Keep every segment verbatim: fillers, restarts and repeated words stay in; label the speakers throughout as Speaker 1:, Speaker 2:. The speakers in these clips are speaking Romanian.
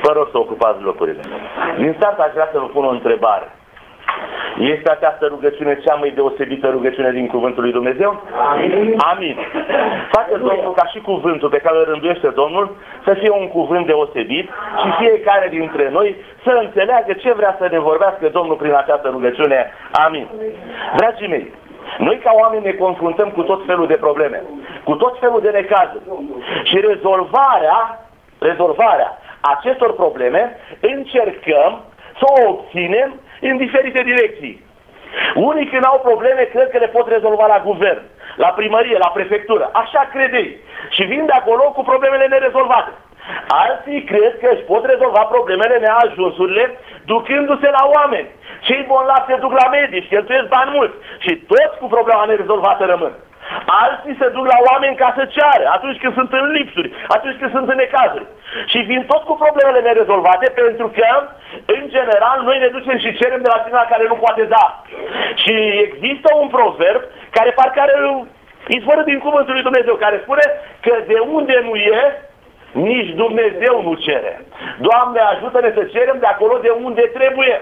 Speaker 1: Vă rog să ocupați locurile. Din start aș vrea să vă pun o întrebare. Este această rugăciune cea mai deosebită rugăciune din Cuvântul lui Dumnezeu? Amin. Amin. Face Domnul ca și cuvântul pe care îl rânduiește Domnul să fie un cuvânt deosebit și fiecare dintre noi să înțeleagă ce vrea să ne vorbească Domnul prin această rugăciune. Amin. Dragii mei, noi ca oameni ne confruntăm cu tot felul de probleme, cu tot felul de necazuri și rezolvarea, rezolvarea acestor probleme încercăm să o obținem în diferite direcții. Unii când au probleme cred că le pot rezolva la guvern, la primărie, la prefectură. Așa cred ei. Și vin de acolo cu problemele nerezolvate. Alții cred că își pot rezolva problemele, neajunsurile, ducându-se la oameni. Cei bolnavi se duc la medici, cheltuiesc bani mulți și toți cu problema nerezolvată rămân. Alții se duc la oameni ca să ceară, atunci când sunt în lipsuri, atunci când sunt în necazuri. Și vin tot cu problemele nerezolvate, pentru că, în general, noi ne ducem și cerem de la cineva care nu poate da. Și există un proverb care parcă are izvoră din Cuvântul lui Dumnezeu, care spune că de unde nu e, nici Dumnezeu nu cere. Doamne, ajută-ne să cerem de acolo de unde trebuie.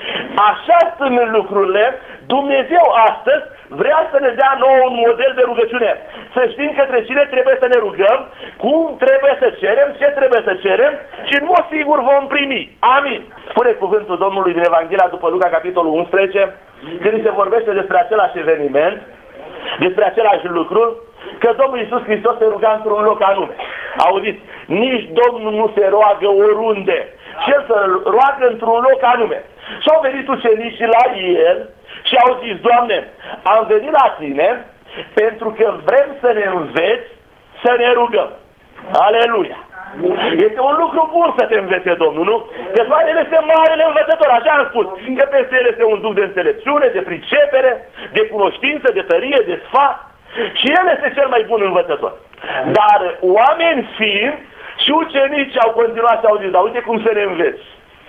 Speaker 1: Așa sunt lucrurile. Dumnezeu astăzi vrea să ne dea nouă un model de rugăciune. Să știm către cine trebuie să ne rugăm, cum trebuie să cerem, ce trebuie să cerem și în mod sigur vom primi. Amin. Spune cuvântul Domnului din Evanghelia după Luca, capitolul unsprezece, când se vorbește despre același eveniment, despre același lucru, că Domnul Iisus Hristos se ruga într-un loc anume. Auziți, nici Domnul nu se roagă oriunde. Și El se roagă într-un loc anume. Și au venit ucenicii la El și au zis: Doamne, am venit la Tine pentru că vrem să ne înveți să ne rugăm. Aleluia! Este un lucru bun să te învețe Domnul, nu? Că doar El este marele învățător, așa am spus. Că peste El este un duh de înțelepciune, de pricepere, de cunoștință, de tărie, de sfat. Și El este cel mai bun învățător. Dar oameni fiind, și ucenicii au continuat și au zis: dar uite cum să ne înveți.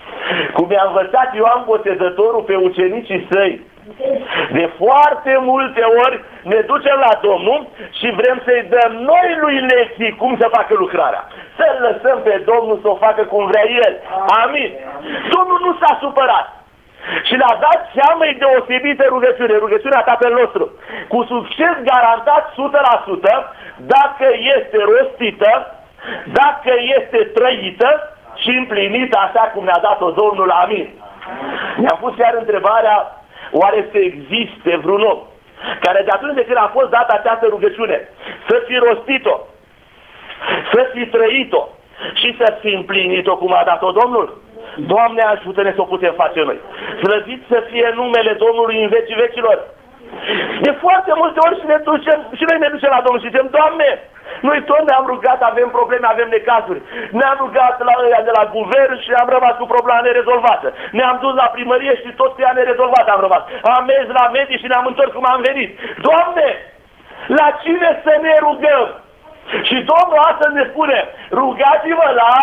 Speaker 1: Cum i-a învățat Ioan Botezătorul pe ucenicii săi. De foarte multe ori ne ducem la Domnul și vrem să-i dăm noi lui lecții cum să facă lucrarea. Să-L lăsăm pe Domnul să o facă cum vrea El. Amin. Domnul nu s-a supărat. Și le-a dat cea mai deosebită rugăciune, rugăciunea Tatăl nostru. Cu succes garantat o sută la sută, dacă este rostită, dacă este trăită și împlinită așa cum ne-a dat-o Domnul. Amin. Mi-am pus chiar întrebarea, oare să existe vreun om care de atunci de când a fost dată această rugăciune să fi rostit-o, să fi trăit-o și să fi împlinit-o cum a dat-o Domnul? Doamne, ajută-ne să o putem face noi. Slăvit să fie numele Domnului în vecii vecilor. De foarte multe ori și, ne ducem, și noi ne ducem la Domnul și zicem: Doamne, noi tot ne-am rugat, avem probleme, avem necazuri. Ne-am rugat la ăia de la guvern și am rămas cu problema nerezolvată. Ne-am dus la primărie și tot ea nerezolvată am rămas. Am mers la medici și ne-am întors cum am venit. Doamne, la cine să ne rugăm? Și Domnul astăzi ne spune: rugați-vă la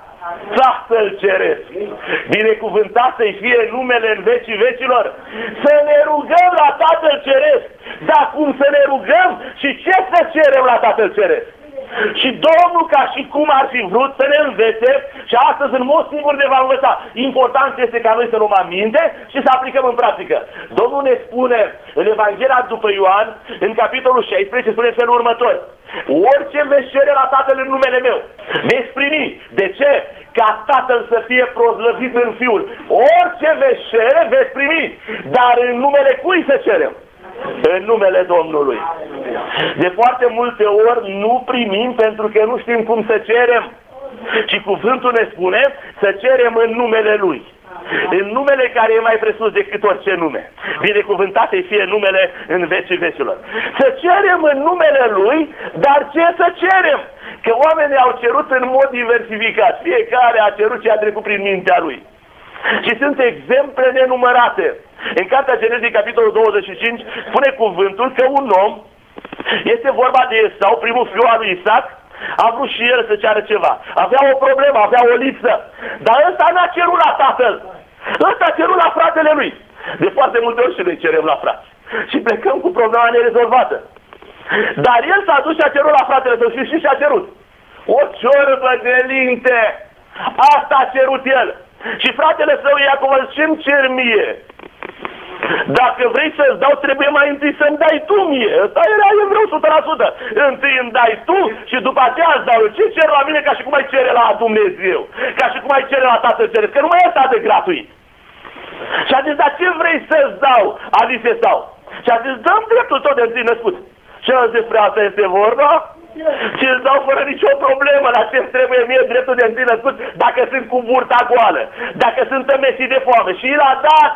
Speaker 1: Tatăl Ceresc. Binecuvântat să-i fie numele în vecii vecilor. Să ne rugăm la Tatăl Ceresc. Dar cum să ne rugăm și ce să cerem la Tatăl Ceresc? Și Domnul, ca și cum ar fi vrut să ne învețe, și astăzi în mod sigur ne va învăța. Important este ca noi să luăm aminte și să aplicăm în practică. Domnul ne spune în Evanghelia după Ioan, în capitolul șaisprezece, spune felul următor: orice veți cere la Tatăl în numele meu, veți primi. De ce? Ca Tatăl să fie proslăvit în Fiul. Orice veți cere, veți primi. Dar în numele cui să cerem? În numele Domnului. De foarte multe ori nu primim pentru că nu știm cum să cerem. Și cuvântul ne spune să cerem în numele Lui. În numele care e mai presus decât orice nume. Binecuvântat-i fie numele în vecii vecilor. Să cerem în numele Lui, dar ce să cerem? Că oamenii au cerut în mod diversificat. Fiecare a cerut ce a trecut prin mintea lui. Și sunt exemple nenumărate. În Cartea Genezei, capitolul douăzeci și cinci, spune cuvântul că un om, este vorba de Esau, primul fiu al lui Isaac, a vrut și el să ceară ceva. Avea o problemă, avea o lipsă. Dar ăsta n-a cerut la tatăl. Ăsta a cerut la fratele lui. De foarte multe ori și noi cerem la frate. Și plecăm cu problema nerezolvată. Dar el s-a dus și a cerut la fratele său și și a cerut o ciorbă de linte. Asta Asta a cerut el. Și fratele său Iacov, ce-mi cer mie? Dacă vrei să-ți dau, trebuie mai întâi să-mi dai tu mie. Ăsta era, eu vreau o sută la sută. Întâi îmi dai tu și după aceea îți dau eu. Ce cer la mine ca și cum ai cere la Dumnezeu? Ca și cum ai cere la Tatăl Ceresc? Că nu mai este atât de gratuit. Și a zis, dar ce vrei să-ți dau? A zis Esau. Și a zis, dăm dreptul tot de întâi născut. Și a zis, despre asta este vorba? Și îți dau fără nicio problemă. La ce-mi trebuie mie dreptul de întâi născut dacă sunt cu burta goală? Dacă sunt tămesit de foame? Și l-a dat.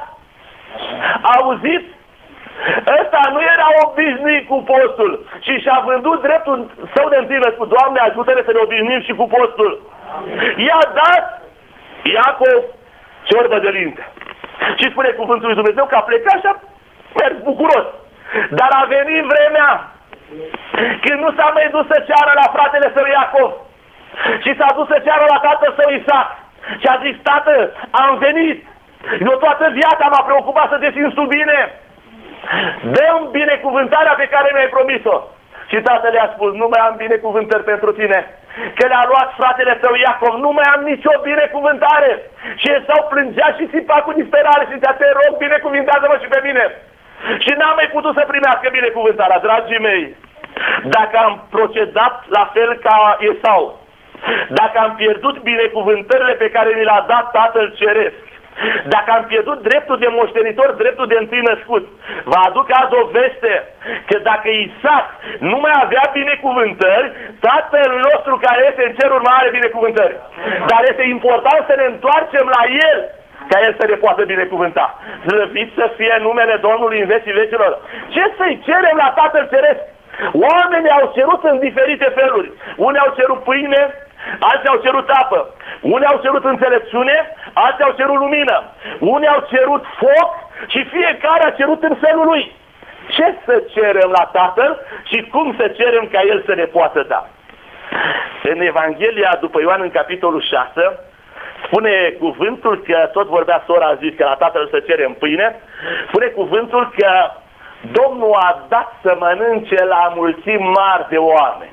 Speaker 1: Auzit? Ăsta nu era obișnuit cu postul și și-a vândut dreptul său de întâi născut. Doamne, ajută-ne să ne obișnuim și cu postul. I-a dat Iacov ciorbă de linte. Și spune cuvântul lui Dumnezeu că a plecat și a mers bucuros. Dar a venit vremea când nu s-a mai dus să ceară la fratele său Iacov, și s-a dus să ceară la tatăl său Isaac. Și a zis, tată, am venit. Eu toată viața m-a preocupat să te simți tu bine. Dă-mi binecuvântarea pe care mi-ai promis-o. Și tatăl i-a spus, nu mai am binecuvântări pentru tine. Că le-a luat fratele său Iacov, nu mai am nicio binecuvântare. Și Esau plângea și țipa cu disperare și zicea, te rog, binecuvintează-mă și pe mine. Și n-am mai putut să primească binecuvântarea, dragii mei. Dacă am procedat la fel ca Esau, dacă am pierdut binecuvântările pe care mi le-a dat Tatăl Ceresc, dacă am pierdut dreptul de moștenitor, dreptul de întâi născut, vă aduc azi o veste că dacă Isaac nu mai avea binecuvântări, Tatăl nostru care este în ceruri mai are binecuvântări. Dar este important să ne întoarcem la El, ca El să ne poată binecuvânta. Slăvit să fie numele Domnului în vecii vecilor. Ce să-i cerem la Tatăl Ceresc? Oamenii au cerut în diferite feluri. Unii au cerut pâine, alții au cerut apă. Unii au cerut înțelepciune, alții au cerut lumină. Unii au cerut foc și fiecare a cerut în felul lui. Ce să cerem la Tatăl și cum să cerem ca El să ne poată da? În Evanghelia după Ioan, în capitolul șase, spune cuvântul că, tot vorbea sora, a zis că la Tatăl să cerem pâine, spune cuvântul că Domnul a dat să mănânce la mulțimi mari de oameni.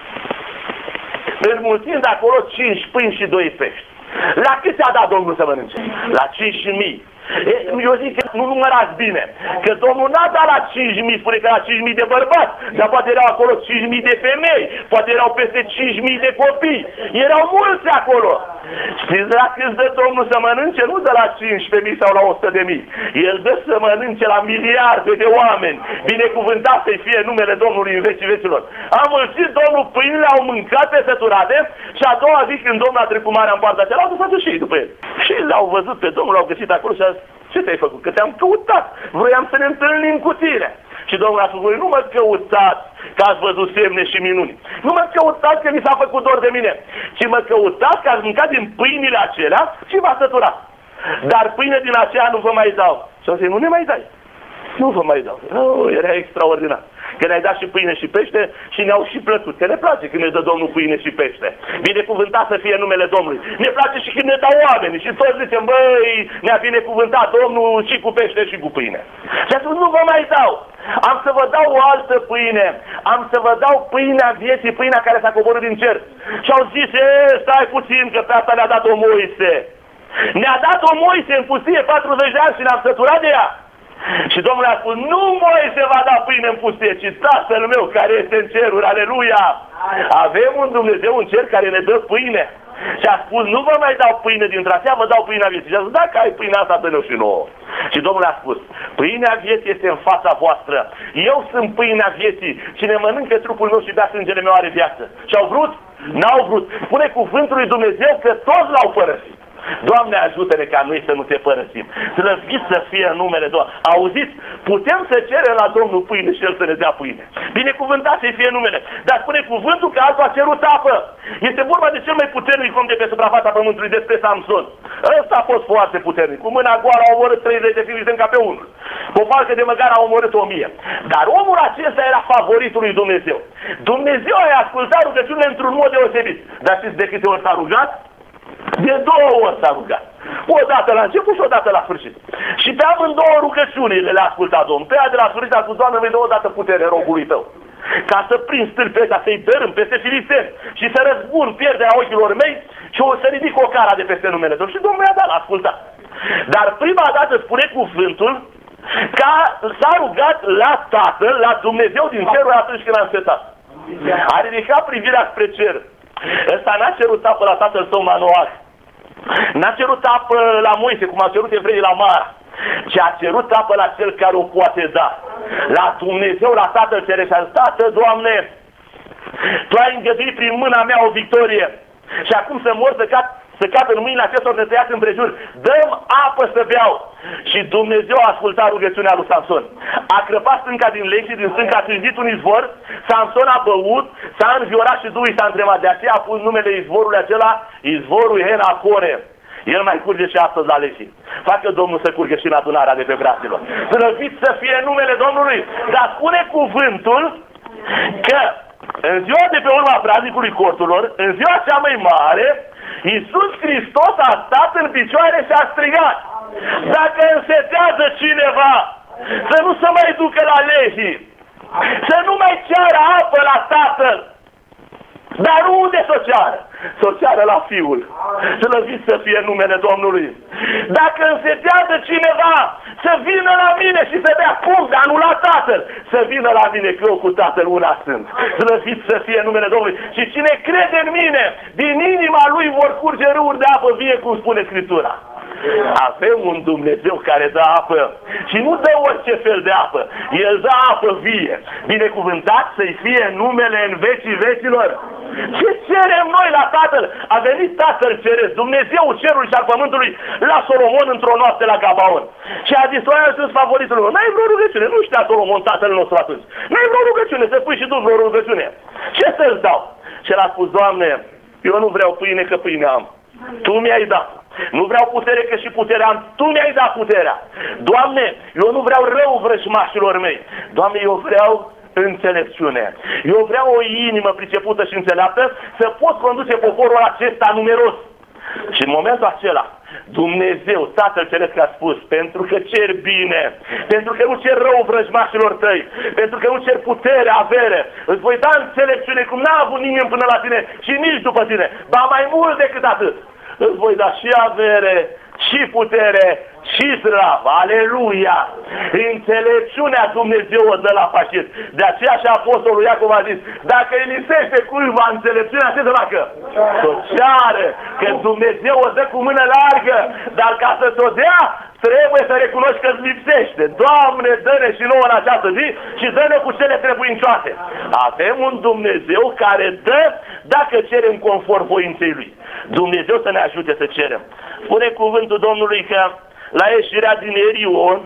Speaker 1: Înmulțind acolo cinci pâini și doi pești. La cât a dat Domnul să mănânce? La cinci mii. Eu zic că nu numărați bine, că Domnul n-a dat la cinci mii, spune că la cinci mii de bărbați, dar poate erau acolo cinci mii de femei, poate erau peste cinci mii de copii, erau mulți acolo. Știți la cât dă Domnul să mănânce? Nu de la cincisprezece mii sau la o sută de mii, El dă să mănânce la miliarde de oameni, binecuvântat să-i fie numele Domnului în vecii vecilor. A mulțit Domnul pâinile, au mâncat pe săturate și a doua zi când Domnul a trecut marea în partea cealaltă, s-a dus și ei după el. Și l-au văzut pe Domnul, l-au găsit acolo și a zis, ce te-ai făcut? Că te-am căutat, vroiam să ne întâlnim cu tine. Și Domnul a spus, nu mă căutați că ați văzut semne și minuni. Nu mă căutați că mi s-a făcut dor de mine, ci mă căutați că ați mâncat din pâinile acelea și v-ați săturat. Dar pâine din aceea nu vă mai dau. Și-au zis, nu ne mai dai. Nu vă mai dau. Oh, era extraordinar. Că ne-ai dat și pâine și pește și ne-au și plăcut. Că ne place când ne dă Domnul pâine și pește. Binecuvântat să fie numele Domnului. Ne place și când ne dau oamenii. Și toți zicem, băi, ne-a binecuvântat Domnul și cu pește și cu pâine. Și a spus, nu vă mai dau. Am să vă dau o altă pâine. Am să vă dau pâinea vieții, pâinea care s-a coborât din cer. Și au zis, e, stai puțin, că pe asta ne-a dat-o Moise. Ne-a dat-o Moise în pustie patruzeci de ani și ne-am săturat de ea. Și Domnul a spus, nu Moise va da pâine în pustie, ci Tatăl meu care este în ceruri, aleluia! Avem un Dumnezeu în cer care ne dă pâine. Și a spus, nu vă mai dau pâine dintre astea, vă dau pâinea vieții. Și a spus, dacă ai pâinea asta, dă-ne-o și nouă. Și Domnul a spus, pâinea vieții este în fața voastră. Eu sunt pâinea vieții. Cine mănâncă trupul meu și bea sângele meu are viață. Și au vrut? N-au vrut. Spune cuvântul lui Dumnezeu că toți l-au părăsit. Doamne, ajută-ne ca noi să nu te părăsim. Slăvit să fie numele Domnului. Auziți? Putem să cerem la Domnul pâine și El să ne dea pâine. Binecuvântat să fie numele. Dar spune cuvântul că altul a cerut apă. Este vorba de cel mai puternic om de pe suprafața pământului, despre Samson. Ăsta a fost foarte puternic. Cu mâna goală a omorât treizeci de fii ca pe unul. Cu o falcă de măgar a omorât o mie. Dar omul acesta era favoritul lui Dumnezeu. Dumnezeu a ascultat rugăciunile într-un mod deosebit. Dar știți de câte ori s-a rugat? De două ori s-a rugat. O dată la început și o dată la sfârșit. Și pe amândouă rugăciunile le-a ascultat Domnul. Pe aia de la sfârșit a spus, Doamne, vei dă o dată putere rogului tău. ca să prind stâlpii ăștia, să-i dărâm peste filisteni și să răzbun pierderea ochilor mei și o să ridic o cara de peste numele Domnului. Și Domnul i-a dat, l-a ascultat. Dar prima dată spune cuvântul că s-a rugat la Tatăl, la Dumnezeu din cerul atunci când a însetat. A ridicat privirea spre cer. Ăsta n-a cerut apă la tatăl său Manoah. N-a cerut apă la Moise, cum a cerut evreii la Mara. Ci a cerut apă la cel care o poate da. La Dumnezeu, la Tatăl Ceresc. Tată, Doamne, Tu ai îngăduit prin mâna mea o victorie. Și acum să mor să cad, să cad în mâinile acestor de tăiați împrejur. Dă-mi apă să beau. Și Dumnezeu a ascultat rugăciunea lui Samson. A crăpat stânca din leg și din stânca a trezit un izvor. Samson a băut, s-a înviorat și Duhul s-a întrebat. De aceea a pus numele izvorului acela, izvorul Henacore. El mai curge și astăzi la leșii. Facă Domnul să curge și în adunarea de pe braților. Slăvit să fie numele Domnului. Dar spune cuvântul că în ziua de pe urma praznicului corturilor, în ziua cea mai mare, Iisus Hristos a stat în picioare și a strigat: dacă însetează cineva, să nu se mai ducă la leșii, să nu mai ceară apă la Tatăl. Dar unde să o ceară? Să o ceară la Fiul. Slăvit să fie numele Domnului. Dacă însetează cineva, să vină la mine și să dea punct, dar nu la Tatăl. Să vină la mine, că eu cu Tatăl una sunt. Slăvit să fie numele Domnului. Și cine crede în mine, din inima lui vor curge râuri de apă vie, cum spune Scriptura. Avem un Dumnezeu care dă apă și nu dă orice fel de apă. El dă apă vie. Binecuvântat să-i fie numele în vecii vecilor. Ce cerem noi la Tatăl? A venit Tatăl Ceresc, Dumnezeu cerului și al pământului, la Solomon într-o noapte la Gabaon. Și a zis: oia, sunt favoritul meu. N-ai vreo rugăciune? Nu știa Solomon, tatăl nostru atunci. N-ai vreo rugăciune? Să pui și tu vreo rugăciune. Ce să-ți dau? Și el a spus: Doamne, eu nu vreau pâine, că pâine am. Tu mi-ai dat. Nu vreau putere, că și puterea am. Tu mi-ai dat puterea. Doamne, eu nu vreau rău vrăjmașilor mei. Doamne, eu vreau înțelepciune. Eu vreau o inimă pricepută și înțeleaptă să pot conduce poporul acesta numeros. Și în momentul acela, Dumnezeu, Tatăl Ceresc, a spus: pentru că cer bine, pentru că nu cer rău vrăjmașilor tăi, pentru că nu cer putere, avere, îți voi da înțelepciune cum n-a avut nimeni până la tine și nici după tine. Ba mai mult decât atât, îți voi da și avere, și putere, și slavă. Aleluia! Înțelepciunea Dumnezeu o dă la pașit. De aceea și Apostolul Iacov a zis: dacă îi lipsește cuiva înțelepciunea, ce să facă? Să ceară, că Dumnezeu o dă cu mână largă, dar ca să ți-o dea, trebuie să recunoști că îți lipsește. Doamne, dă-ne și nouă în această zi și dă-ne cu cele trebuincioase. Avem un Dumnezeu care dă dacă cerem conform voinței Lui. Dumnezeu să ne ajute să cerem. Spune cuvântul Domnului că la ieșirea din Erion,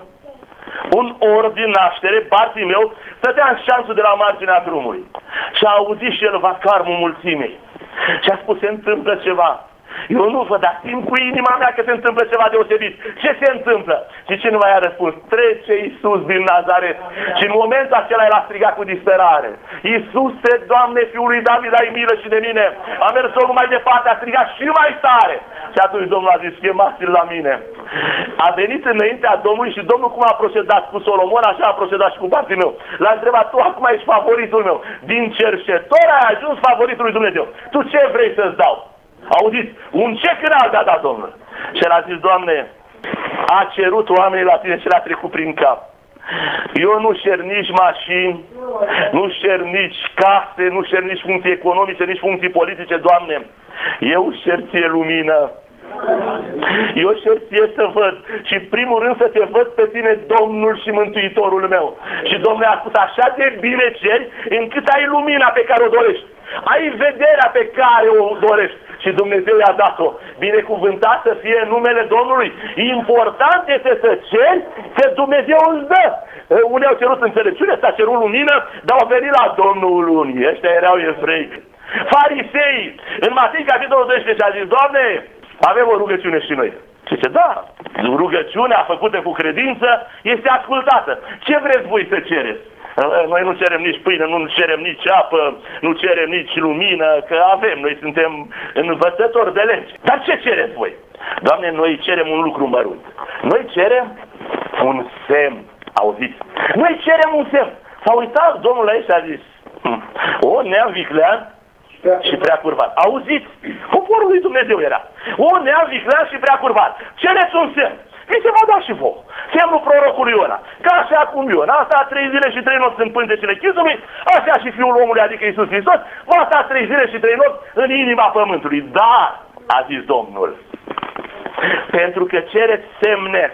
Speaker 1: un orb din naștere, Bartimeu, stătea în șanțul de la marginea drumului. Și a auzit și el vacarmul mulțimii. Și a spus: se întâmplă ceva. Eu nu văd, dar simt cu inima mea că se întâmplă ceva deosebit. Ce se întâmplă? Și cineva i-a răspuns: trece Iisus din Nazaret. Și în momentul acela el a strigat cu disperare: Iisuse, Doamne, Fiul lui David, ai milă și de mine. A mers omul mai departe, a strigat și mai tare. Și atunci Domnul a zis: chemați-l la mine. A venit înaintea Domnului și Domnul, cum a procedat cu Solomon, așa a procedat și cu Bartimeu. L-a întrebat: tu acum ești favoritul meu. Din cerșetor ai ajuns favoritul lui Dumnezeu. Tu ce vrei să-ți dau? Auziți, un cec înalt a dat Domnul. Și el a zis: Doamne, a cerut oamenii la tine și le-a trecut prin cap. Eu nu șer nici mașini, nu șer nici case, nu șer nici funcții economice, nici funcții politice, Doamne. Eu șer ție lumină. Eu șer ție să văd. Și primul rând să te văd pe tine, Domnul și Mântuitorul meu. Și Domnul a spus: așa de bine ceri, încât ai lumina pe care o dorești, ai vederea pe care o dorești. Și Dumnezeu i-a dat-o. Binecuvântat să fie numele Domnului. Important este să ceri, că Dumnezeu îți dă. Unii au cerut înțelepciune, s-a cerut lumină, dar au venit la Domnul unii. Ăștia erau evrei. Farisei, în Matei capitolul doisprezece, a zis: Doamne, avem o rugăciune și noi. Și zice: da, rugăciunea făcută cu credință este ascultată. Ce vreți voi să cereți? Noi nu cerem nici pâine, nu cerem nici apă, nu cerem nici lumină, că avem, noi suntem învățători de legi. Dar ce cereți voi? Doamne, noi cerem un lucru mărunt. Noi cerem un semn. Auziți? Noi cerem un semn. S-a uitat Domnul aici și a zis: O neam viclean și prea curvat. Auziți? Poporul lui Dumnezeu era. O neam viclean și prea curvat. Cereți un semn. Vi se va da și vouă. Semnul prorocului Iona. Ca așa cum Iona a stat trei zile și trei nopți în pântecele chizului, așa și Fiul omului, adică Iisus Hristos, va sta trei zile și trei nopți în inima pământului. Dar, a zis Domnul, pentru că cereți semne,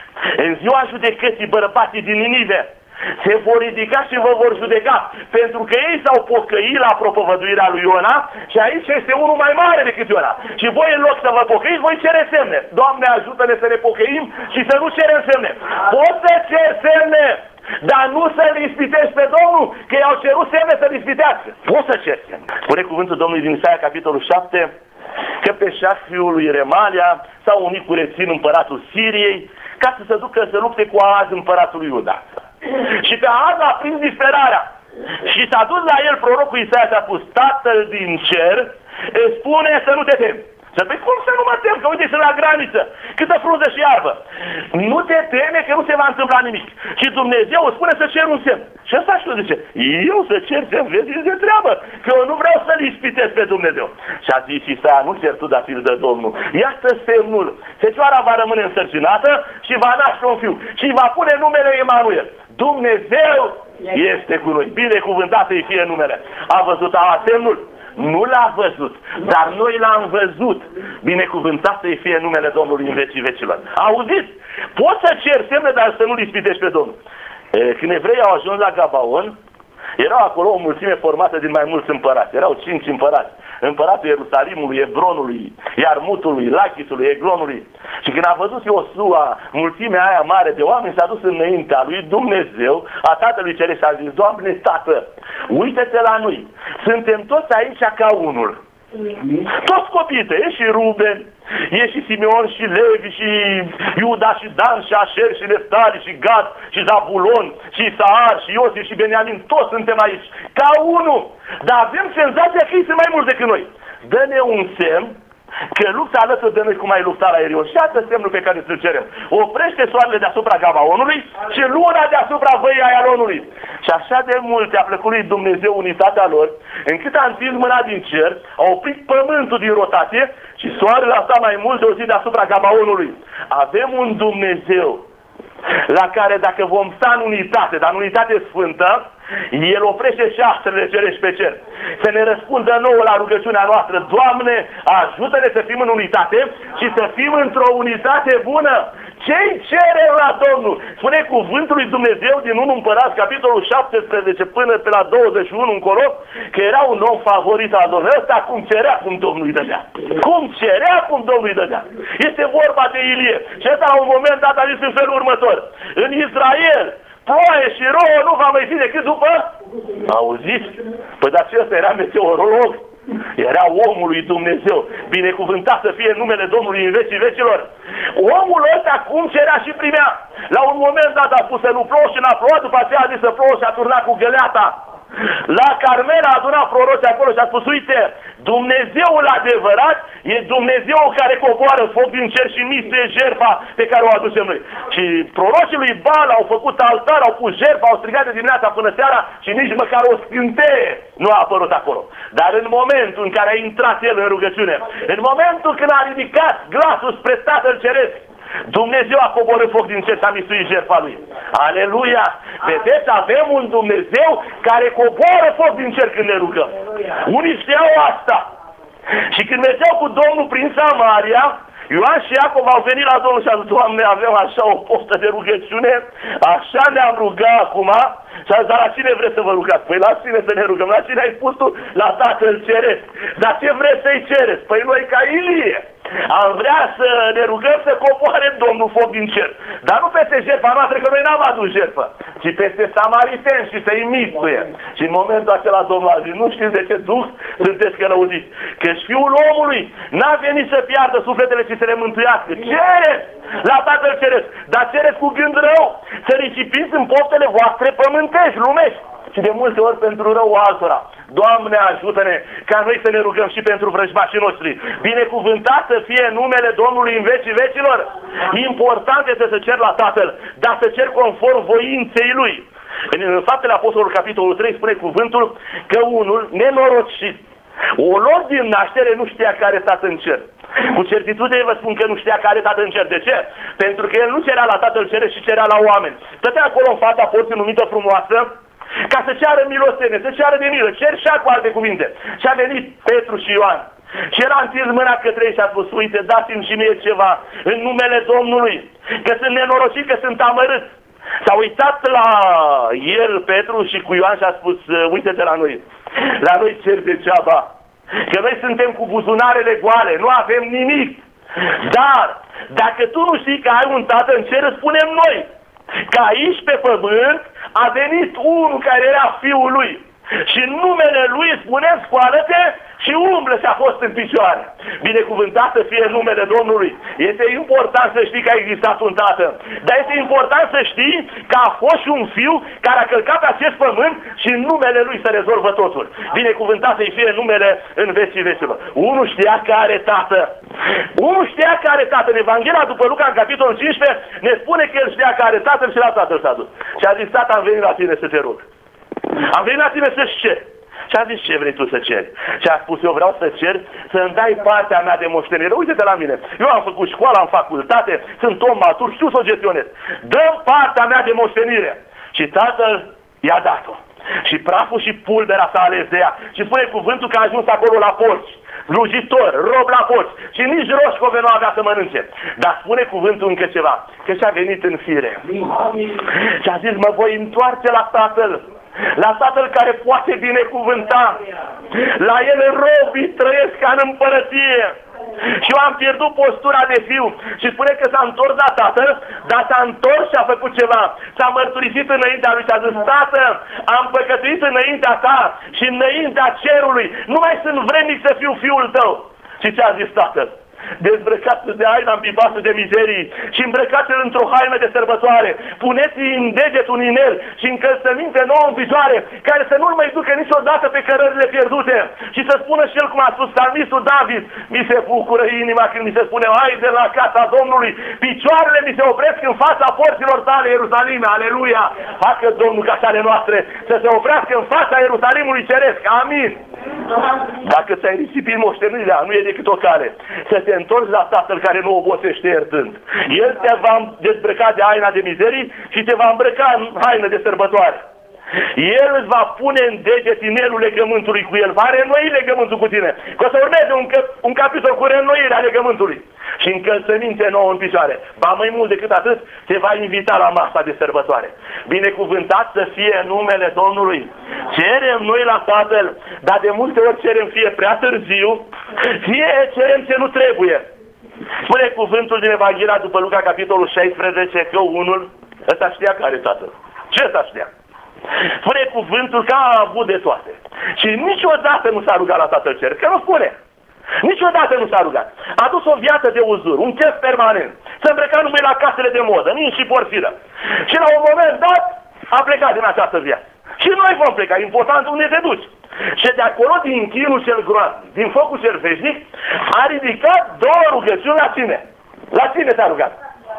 Speaker 1: în ziua judecății bărbații din Ninive se vor ridica și vă vor judeca, pentru că ei s-au pocăit la propovăduirea lui Iona și aici este unul mai mare decât Iona. Și voi, în loc să vă pocăiți, voi cere semne. Doamne, ajută-ne să ne pocăim și să nu cerem semne. Poți să ceri semne, dar nu să-L ispitești pe Domnul, că i-au cerut semne să-L ispitească. Poți să ceri semne. Spune cuvântul Domnului din Isaia, capitolul șapte, că pe Șac, fiul lui Remalia, s-au unit cu Rețin, împăratul Siriei, ca să se ducă să lupte cu Ahaz, împăratul lui Iuda. Și pe Ahaz a prins disperarea. Și s-a dus la el prorocul Isaia și a spus: Tatăl din cer îți spune să nu te temi. Să pe cum să nu mă tem? Că uite, sunt la graniță, câtă frunză și iarbă. Nu te teme că nu se va întâmpla nimic. Și Dumnezeu îți spune să cer un semn. Și ăsta și zice: eu să cer semn, vezi de treabă, că eu nu vreau să-L ispitez pe Dumnezeu. Și a zis Isaia: nu cer tu, dar fi-l de Domnul. Iată semnul. Fecioara va rămâne însărcinată și va naște un fiu. Și va pune numele Emanuel. Dumnezeu este cu noi. Binecuvântat să-i fie numele. A văzut a semnul? Nu l-a văzut, dar noi l-am văzut. Binecuvântat să-i fie numele Domnului în vecii vecilor. Auziți? Poți să ceri semne, dar să nu-L ispitești pe Domnul. E, când evreii au ajuns la Gabaon, erau acolo o mulțime formată din mai mulți împărați. Erau cinci împărați. Împăratul Ierusalimului, Ebronului, Iarmutului, Lachisului, Eglonului. Și când a văzut Iosua mulțimea aia mare de oameni, s-a dus înaintea lui Dumnezeu, a Tatălui Ceresc, și a zis: Doamne, Tată, uite-te la noi. Suntem toți aici ca unul. Toți copiii tăi, e și Ruben, e și Simeon și Levi și Iuda și Dan și Așer și Neftali și Gad și Zabulon și Isaar și Iosif și Beniamin, toți suntem aici ca unul, dar avem senzația că ei sunt mai mulți decât noi. Dă-ne un semn că lupta alături de noi cum ai luptat la Erion. Și iată semnul pe care îl cerem. Oprește soarele deasupra Gabaonului și luna deasupra văii Aialonului. Și așa de mult a plăcut lui Dumnezeu unitatea lor, încât a întins mâna din cer, a oprit pământul din rotație și soarele a stat mai mult de o zi deasupra Gabaonului. Avem un Dumnezeu la care, dacă vom sta în unitate, dar în unitate sfântă, El oprește și astrele cerești pe cer. Să ne răspundă nouă la rugăciunea noastră: Doamne, ajută-ne să fim în unitate și să fim într-o unitate bună. Ce-i cere la Domnul? Spune cuvântul lui Dumnezeu din unu Împărați, capitolul șaptesprezece până pe la douăzeci și unu încolo, că era un om favorit al Domnului. Ăsta cum cerea, cum Domnul îi dădea. Cum cerea, cum Domnul îi dădea. Este vorba de Ilie. Și ăsta la un moment dat a zis în felul următor: în Israel ploaie și rouă nu va mai fi decât după... Auziți? Păi dar și ăsta era meteorolog. Era omul lui Dumnezeu. Binecuvântat să fie numele Domnului în vecii vecilor. Omul ăsta cum cerea și primea. La un moment dat a spus să nu plouă și n-a plouat, după aceea a zis să plouă și a turnat cu găleata. La Carmel a adunat proroci acolo și a spus: uite, Dumnezeul adevărat e Dumnezeul care coboară foc din cer și mistuie jertfa pe care o aducem noi. Și prorocii lui Baal au făcut altar, au pus jertfa, au strigat de dimineața până seara și nici măcar o scânteie nu a apărut acolo. Dar în momentul în care a intrat el în rugăciune, în momentul când a ridicat glasul spre Tatăl Ceresc, Dumnezeu a coborât foc din cer și a mistuit jertfa lui. Aleluia! Vedeți, avem un Dumnezeu care coboară foc din cer când ne rugăm. Unii știau asta. Și când mergeau cu Domnul prin Samaria, Ioan și Iacov au venit la Domnul și au zis: Doamne, avem așa o postă de rugăciune, așa ne-am rugat acum. Și a zis: dar la cine vreți să vă rugați? Păi la cine să ne rugăm? La cine ai spus tu? La Tatăl Ceresc. Dar ce vreți să-i cereți? Păi noi ca Ilie am vrea să ne rugăm să coboare Domnul foc din cer. Dar nu peste jertfa noastră, că noi n-am adus jertfă, ci peste samariteni și să-i mistuie. Și în momentul acela Domnul a zis: nu știți de ce duh sunteți călăuziți? Căci Fiul omului n-a venit să piardă sufletele, ci să le mântuiască. Cereți la Tatăl Ceresc, dar cereți cu gând rău, să risipiți în poftele voastre pământești, lumești. Și de multe ori pentru rău altora. Doamne, ajută-ne ca noi să ne rugăm și pentru vrăjmașii noștri. Binecuvântat să fie numele Domnului în vecii vecilor. Important este să cer la Tatăl, dar să cer conform voinței Lui. În Faptele Apostolului, capitolul trei, spune cuvântul că unul nenorocit, o lor din naștere, nu știa care Tatăl în cer. Cu certitudine vă spun că nu știa care Tatăl în cer. De ce? Pentru că el nu cerea la Tatăl Ceresc, ci cerea la oameni. Stătea acolo în fața porții numită Frumoasă, ca să ceară milostenie, să ceară de milă, cer și cu alte cuvinte. Și a venit Petru și Ioan. Și el a întins mâna către ei și a spus, uite, dați-mi și mie ceva în numele Domnului, că sunt nenorocit, că sunt amărât. S-a uitat la el, Petru, și cu Ioan și a spus, uite-te la noi, la noi cer degeaba, că noi suntem cu buzunarele goale, nu avem nimic. Dar, dacă tu nu știi că ai un Tată în cer, spunem noi, că aici pe pământ a venit unul care era Fiul lui. Și în numele lui spunem, scoală-te și umblă și a fost în picioare. Binecuvântat să fie numele Domnului. Este important să știi că a existat un Tată. Dar este important să știi că a fost și un Fiu care a călcat acest pământ și în numele lui se rezolvă totul. Binecuvântat să-i fie numele în vecii vecilor. Unul știa că are Tată. Unul știa că are Tată. În Evanghelia după Luca, în capitolul cincisprezece, ne spune că el știa că are Tatăl și la Tatăl s-a dus. Și a zis, Tată, am venit la tine să te rog. Am venit la tine să-și cer. Și a zis, ce vrei tu să ceri? Și a spus, eu vreau să cer să-mi dai partea mea de moștenire. Uite-te la mine. Eu am făcut școală, am facultate, sunt om matur, știu să o gestionez. Dă partea mea de moștenire. Și tatăl i-a dat-o. Și praful și pulbera s-a ales de ea. Și spune cuvântul că a ajuns acolo la porci. Slujitor, rob la porci. Și nici roșcove nu avea să mănânce. Dar spune cuvântul încă ceva. Că și-a venit în fire. Și a zis, mă voi întoarce la tatăl. La Tatăl care poate binecuvânta. La el robii trăiesc ca în împărăție. Și eu am pierdut postura de fiu. Și spune că s-a întors la Tatăl, dar s-a întors și a făcut ceva. S-a mărturisit înaintea lui și a zis, Tată, am păcătuit înaintea ta și înaintea cerului. Nu mai sunt vrednic să fiu fiul tău. Și ce a zis Tatăl? Dezbrăcați de haina împipață de mizerii și îmbrăcați-l într-o haină de sărbătoare. Puneți-i în deget un inel și încălțăminte nouă în picioare, care să nu-l mai ducă niciodată pe cărările pierdute. Și să spună și el, cum a spus psalmistul David, mi se bucură inima când mi se spune, haide la casa Domnului, picioarele mi se opresc în fața porților tale, Ierusalime, aleluia! Facă Domnul ca ale noastre să se oprească în fața Ierusalimului Ceresc, amin! Dacă ți-ai risipit moștenirea, nu e decât o cale. Să te întorci la Tatăl care nu obosește iertând. El te va dezbrăca de haina de mizerii și te va îmbrăca în haină de sărbătoare. El îți va pune în deget inelul legământului cu el, va reînnoi legământul cu tine. Că o să urmeze un, un capitol cu reînnoirea legământului. Și încălțăminte nouă în picioare. Ba mai mult decât atât, te va invita la masa de sărbătoare. Binecuvântat să fie numele Domnului. Cerem noi la Tatăl, dar de multe ori cerem fie prea târziu, fie cerem ce nu trebuie. Spune cuvântul din Evanghelia după Luca, capitolul șaisprezece, că unul, ăsta știa care Tatăl. Ce ăsta știa? Spune cuvântul că a avut de toate. Și niciodată nu s-a rugat la Tatăl Cer, că nu spune. Niciodată nu s-a rugat. A dus o viață de uzur, un chef permanent. Se îmbrăca numai la casele de modă, nici și porfiră. Și la un moment dat a plecat din această viață. Și noi vom pleca, important unde te duci. Și de acolo, din chinul cel groaznic, din focul cel veșnic, a ridicat două rugăciuni la cine? La cine s-a rugat?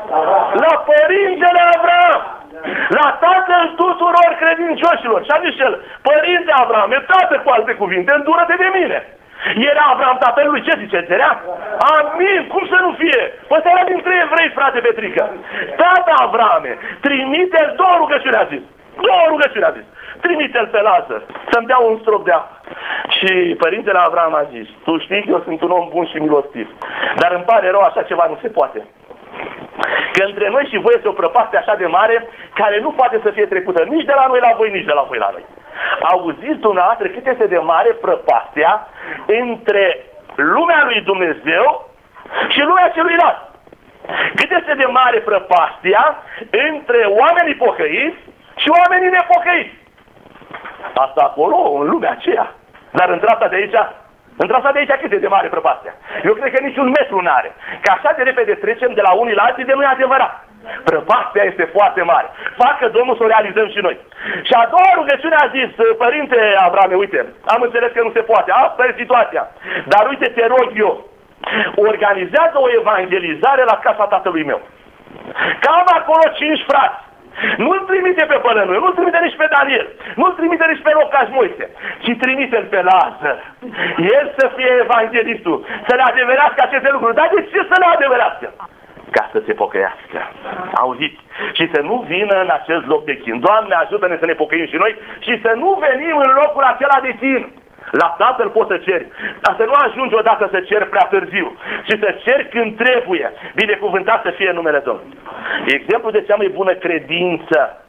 Speaker 1: La Părintele Avram! La Tatăl tuturor credincioșilor. Și a zis el, Părinte Avram, e tată cu alte cuvinte, îndură-te de mine. Era Avram tatăl lui, ce zice, înțerea? Amin, cum să nu fie? Păi era dintre evrei, frate Petrică. Tata Avrame, trimite-l două rugăciuni, a zis. Două rugăciuni, a zis. Trimite-l pe Lazar, să-mi dea un strop de apă. Și Părintele Avram a zis, tu știi că eu sunt un om bun și milostiv, dar îmi pare rău, așa ceva nu se poate. Că între noi și voi este o prăpastie așa de mare, care nu poate să fie trecută nici de la noi la voi, nici de la voi la noi. Auziți dumneavoastră cât este de mare prăpastia între lumea lui Dumnezeu și lumea celuilalt. Cât este de mare prăpastia între oamenii pocăiți și oamenii nepocăiți. Asta acolo, în lumea aceea. Dar într-asta de aici, într-asta de aici cât e de mare prăpastia? Eu cred că niciun metru n-are. Că așa de repede trecem de la unii la alții, de nu e adevărat. Prăpastia este foarte mare. Facă Domnul să o realizăm și noi. Și a doua rugăciune a zis, Părinte Avrame, uite, am înțeles că nu se poate, asta e situația. Dar uite, te rog eu, organizează o evangelizare la casa tatălui meu. Că am acolo cinci frați. Nu-l trimite pe Pălănuie, nu-l trimite nici pe Daniel, nu-l trimite nici pe Locaș Moise, ci trimite-l pe Lazar. El să fie evanghelistul, să le adeverească aceste lucruri. Dar de ce să le adeverească? Ca să se pocăiască. Auziți? Și să nu vină în acest loc de chin. Doamne, ajută-ne să ne pocăim și noi și să nu venim în locul acela de chin. La Tatăl poți să ceri, dar să nu ajungi odată să ceri prea târziu, ci să ceri când trebuie. Binecuvântat să fie numele Domnului. Exemplu de cea mai bună credință,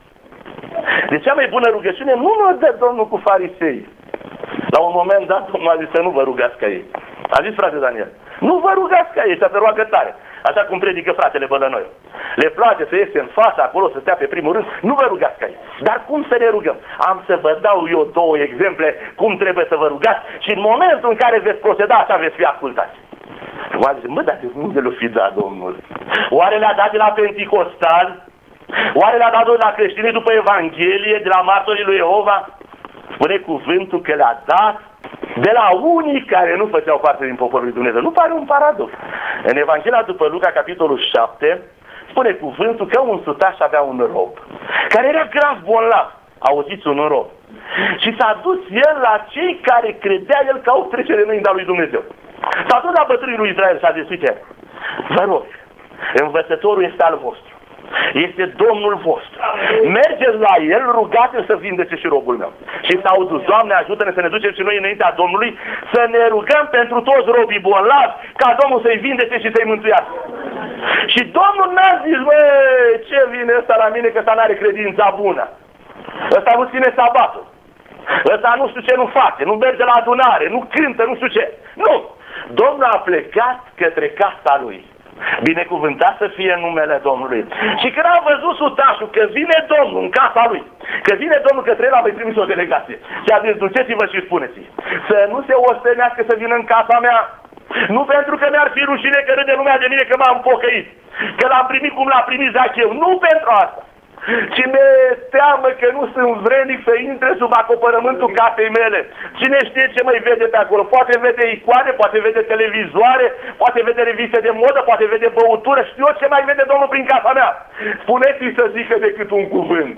Speaker 1: de cea mai bună rugăciune, nu mă dă Domnul cu farisei. La un moment dat, Domnul a zis să nu vă rugați ca ei. A zis frate Daniel, nu vă rugați ca ei, să te roagă tare. Așa cum predică fratele Bălănoiu. Le place să iese în fața acolo, să stea pe primul rând, nu vă rugați ca ei. Dar cum să ne rugăm? Am să vă dau eu două exemple cum trebuie să vă rugați și în momentul în care veți proceda, așa veți fi ascultați. Oare zice, mă, dar de unde le-o fi dat Domnul? Oare le-a dat de la Penticostal? Oare le-a dat de la creștinii după Evanghelie, de la martorii lui Jehova? Spune cuvântul că le-a dat de la unii care nu făceau parte din poporul lui Dumnezeu. Nu pare un paradox? În Evanghelia după Luca, capitolul șapte, spune cuvântul că un sutaș avea un rob, care era grav bolnav. Auziți, un rob. Și s-a dus el la cei care credea el că au trecere înaintea lui Dumnezeu. S-a dus la bătrânii lui Israel și a zis, uite, vă rog, învățătorul este al vostru. Este Domnul vostru. Mergeți la el, rugați-l să vindece și robul meu. Și s-au dus, Doamne, ajută-ne să ne ducem și noi înaintea Domnului, să ne rugăm pentru toți robii bolnavi, ca Domnul să-i vindece și să-i mântuiască. Și Domnul n-a zis, bă, ce vine ăsta la mine, că ăsta n-are credința bună. Ăsta nu ține sabatul. Ăsta nu știu ce nu face, nu merge la adunare, nu cântă, nu știu ce. Nu! Domnul a plecat către casa lui. Binecuvântat să fie numele Domnului. Și când a văzut sutașul că vine Domnul în casa lui, că vine Domnul către el, a mai trimis o delegație. Și a zis, duceți-vă și spuneți-i să nu se ostenească să vină în casa mea. Nu pentru că mi-ar fi rușine că râde lumea de mine că m-am pocăit, că l-am primit cum l-a primit Zacheu. Nu pentru asta. Și mi-e teamă că nu sunt vrednic să intre sub acopărământul casei mele. Cine știe ce mai vede pe acolo? Poate vede icoane, poate vede televizoare, poate vede reviste de modă, poate vede băutură. Știu eu ce mai vede Domnul prin casa mea. Spuneți-i să zică decât un cuvânt.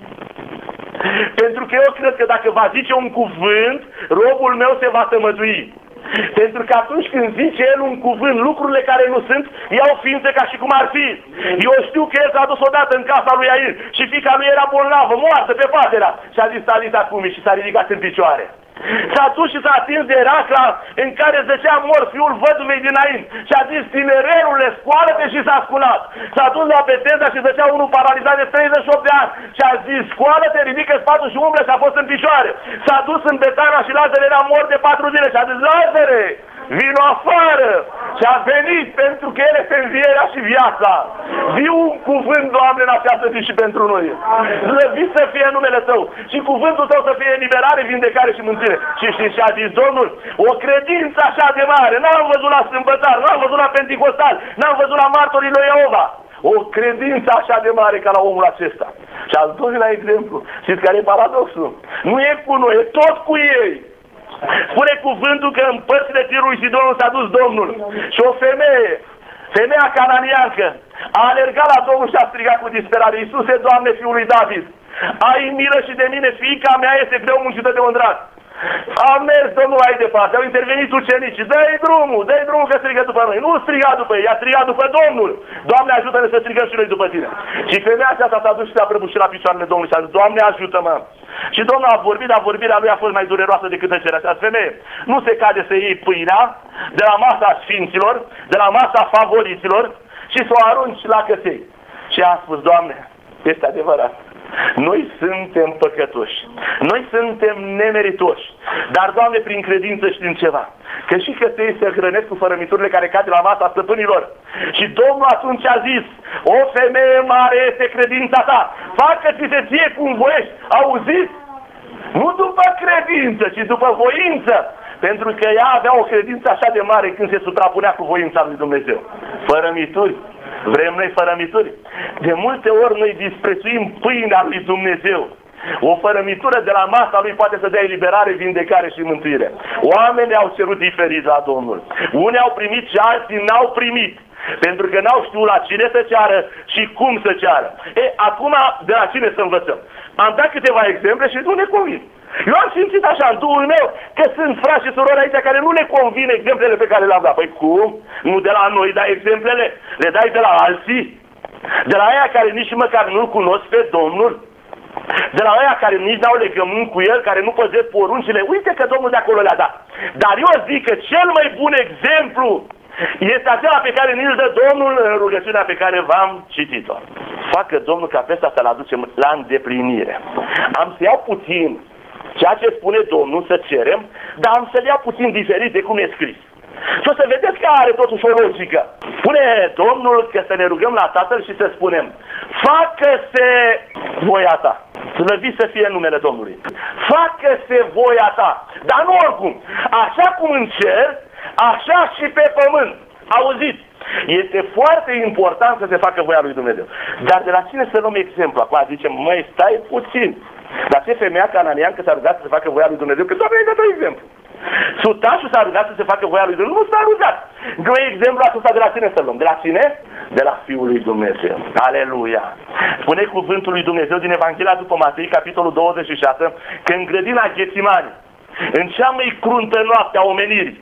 Speaker 1: Pentru că eu cred că dacă va zice un cuvânt, robul meu se va tămădui. Pentru că atunci când zice el un cuvânt, lucrurile care nu sunt, iau ființă ca și cum ar fi. Eu știu că el s-a dus odată în casa lui Air și fiica lui era bolnavă, moartă pe pat era. Și a zis, Talita cumi, și s-a ridicat în picioare. S-a dus și s-a atins de racla în care zăcea mort fiul văduvei dinainte. Și a zis, tinerelule, scoală-te, și s-a sculat. S-a dus la Betesda și zăcea unul paralizat de treizeci și opt de ani. Și a zis, scoală-te, ridică spatul și umblă, și a fost în picioare. S-a dus în Betana și Lazar era mort de patru zile. Și a zis, Lazare, vino afară! Și a venit pentru că el este învierea și viața. Viu un cuvânt, Doamne, în această zi și pentru noi. Slăvit să fie numele Tău. Și cuvântul Tău să fie eliberare, vindecare și mântuire. Și știți ce a zis Domnul? O credință așa de mare. N-am văzut la sâmbătar, n-am văzut la Penticostal, n-am văzut la martorii lui Jehova. O credință așa de mare ca la omul acesta. Și al doilea exemplu, știți care e paradoxul? Nu e cu noi, e tot cu ei. Spune cuvântul că în părțile Tirului și Sidonului s-a dus Domnul și o femeie, femeia cananiancă, a alergat la Domnul și a strigat cu disperare, Iisuse, Doamne, Fiul lui David, ai milă și de mine, fiica mea este greu muncită de un drac. A mers Domnul mai departe, au intervenit ucenicii, dă-i drumul, dă-i drumul că strigă după noi. Nu striga după ei, a strigat după Domnul. Doamne, ajută-ne să strigăm și noi după Tine. Și femeia aceasta s-a dus și s-a prăbușit la picioarele Domnului și a zis, Doamne, ajută-mă. Și Domnul a vorbit, dar vorbirea lui a fost mai dureroasă decât tăcerea. Și a zis, femeie, nu se cade să iei pâinea de la masa sfinților, de la masa favoriților și să o arunci la căței. Și a spus, Doamne, este adevărat. Noi suntem păcătoși, noi suntem nemeritoși, dar, Doamne, prin credință știm ceva, că și căței se hrănesc cu fărămiturile care cad la masa stăpânilor. Și Domnul atunci a zis, o femeie mare este credința ta, facă-ți se ție cum voiești, auziți? Nu după credință, ci după voință, pentru că ea avea o credință așa de mare când se suprapunea cu voința lui Dumnezeu. Fărămituri. Vrem noi fărămituri? De multe ori noi disprețuim pâinea lui Dumnezeu. O fărămitură de la masa lui poate să dea eliberare, vindecare și mântuire. Oamenii au cerut diferit la Domnul. Unii au primit și alții n-au primit. Pentru că n-au știut la cine să ceară și cum să ceară. E, acum de la cine să învățăm? Am dat câteva exemple și nu ne convin. Eu am simțit așa în Duhul meu că sunt frați și surori aici care nu le convin exemplele pe care le-am dat. Păi cum? Nu de la noi dai exemplele, le dai de la alții. De la aia care nici măcar nu-L cunosc pe Domnul. De la aia care nici n-au legământ cu El, care nu păzesc poruncile. Uite că Domnul de acolo le-a dat. Dar eu zic că cel mai bun exemplu este acela pe care ni-l dă Domnul în rugăciunea pe care v-am citit-o. Facă Domnul ca pe asta să-l aducem la îndeplinire. Am să iau puțin ceea ce spune Domnul să cerem, dar am să-l iau puțin diferit de cum e scris. Și o să vedeți că are totuși o logică. Spune Domnul că să ne rugăm la Tatăl și să spunem: facă-se voia ta. Slăvit să fie numele Domnului. Facă-se voia ta. Dar nu oricum. Așa cum în cer, așa și pe pământ. Auziți? Este foarte important să se facă voia lui Dumnezeu. Dar de la cine să luăm exemplu? Acum zicem: măi, stai puțin. Dar ce femeia cananiancă s-a rugat să se facă voia lui Dumnezeu? Că doamne, ai dat exemplu. Sutașul s-a rugat să se facă voia lui Dumnezeu. Nu s-a rugat. Noi exemplu acesta de la cine să luăm? De la cine? De la Fiul lui Dumnezeu. Aleluia! Spune cuvântul lui Dumnezeu din Evanghelia după Matei, capitolul douăzeci și șase, că în grădina Ghețimani, în cea mai cruntă noapte a omenirii,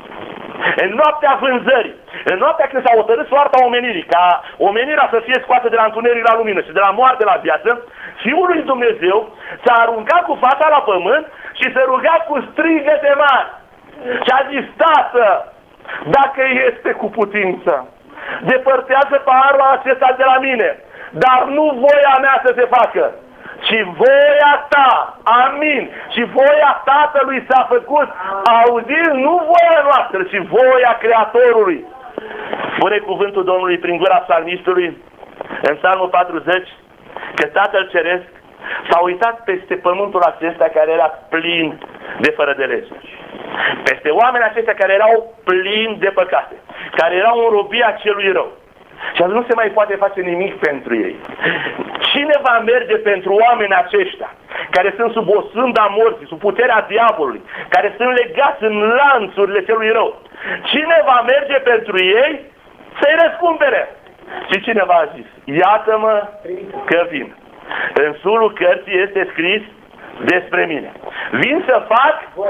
Speaker 1: în noaptea vânzării, în noaptea când s-a hotărât soarta omenirii, ca omenirea să fie scoasă de la întuneric la lumină și de la moarte la viață, Fiul lui Dumnezeu s-a aruncat cu fața la pământ și se ruga cu strigăte mari. Și a zis: Tată, dacă este cu putință, depărtează paharul acesta de la mine, dar nu voia mea să se facă, ci voia ta. Amin. Și voia Tatălui s-a făcut. Auziți? Nu voia noastră, ci voia Creatorului. Spune cuvântul Domnului prin gura psalmistului în Psalmul patruzeci că Tatăl Ceresc s-a uitat peste pământul acesta care era plin de fără de lege, peste oamenii aceștia care erau plini de păcate, care erau în robia celui rău. Și atunci nu se mai poate face nimic pentru ei. Cine va merge pentru oamenii aceștia care sunt sub o sânda morții, sub puterea diavolului, care sunt legați în lanțurile celui rău? Cine va merge pentru ei să-i răscumpere? Și cineva a zis: iată-mă că vin. În sulul cărții este scris despre mine. Vin să fac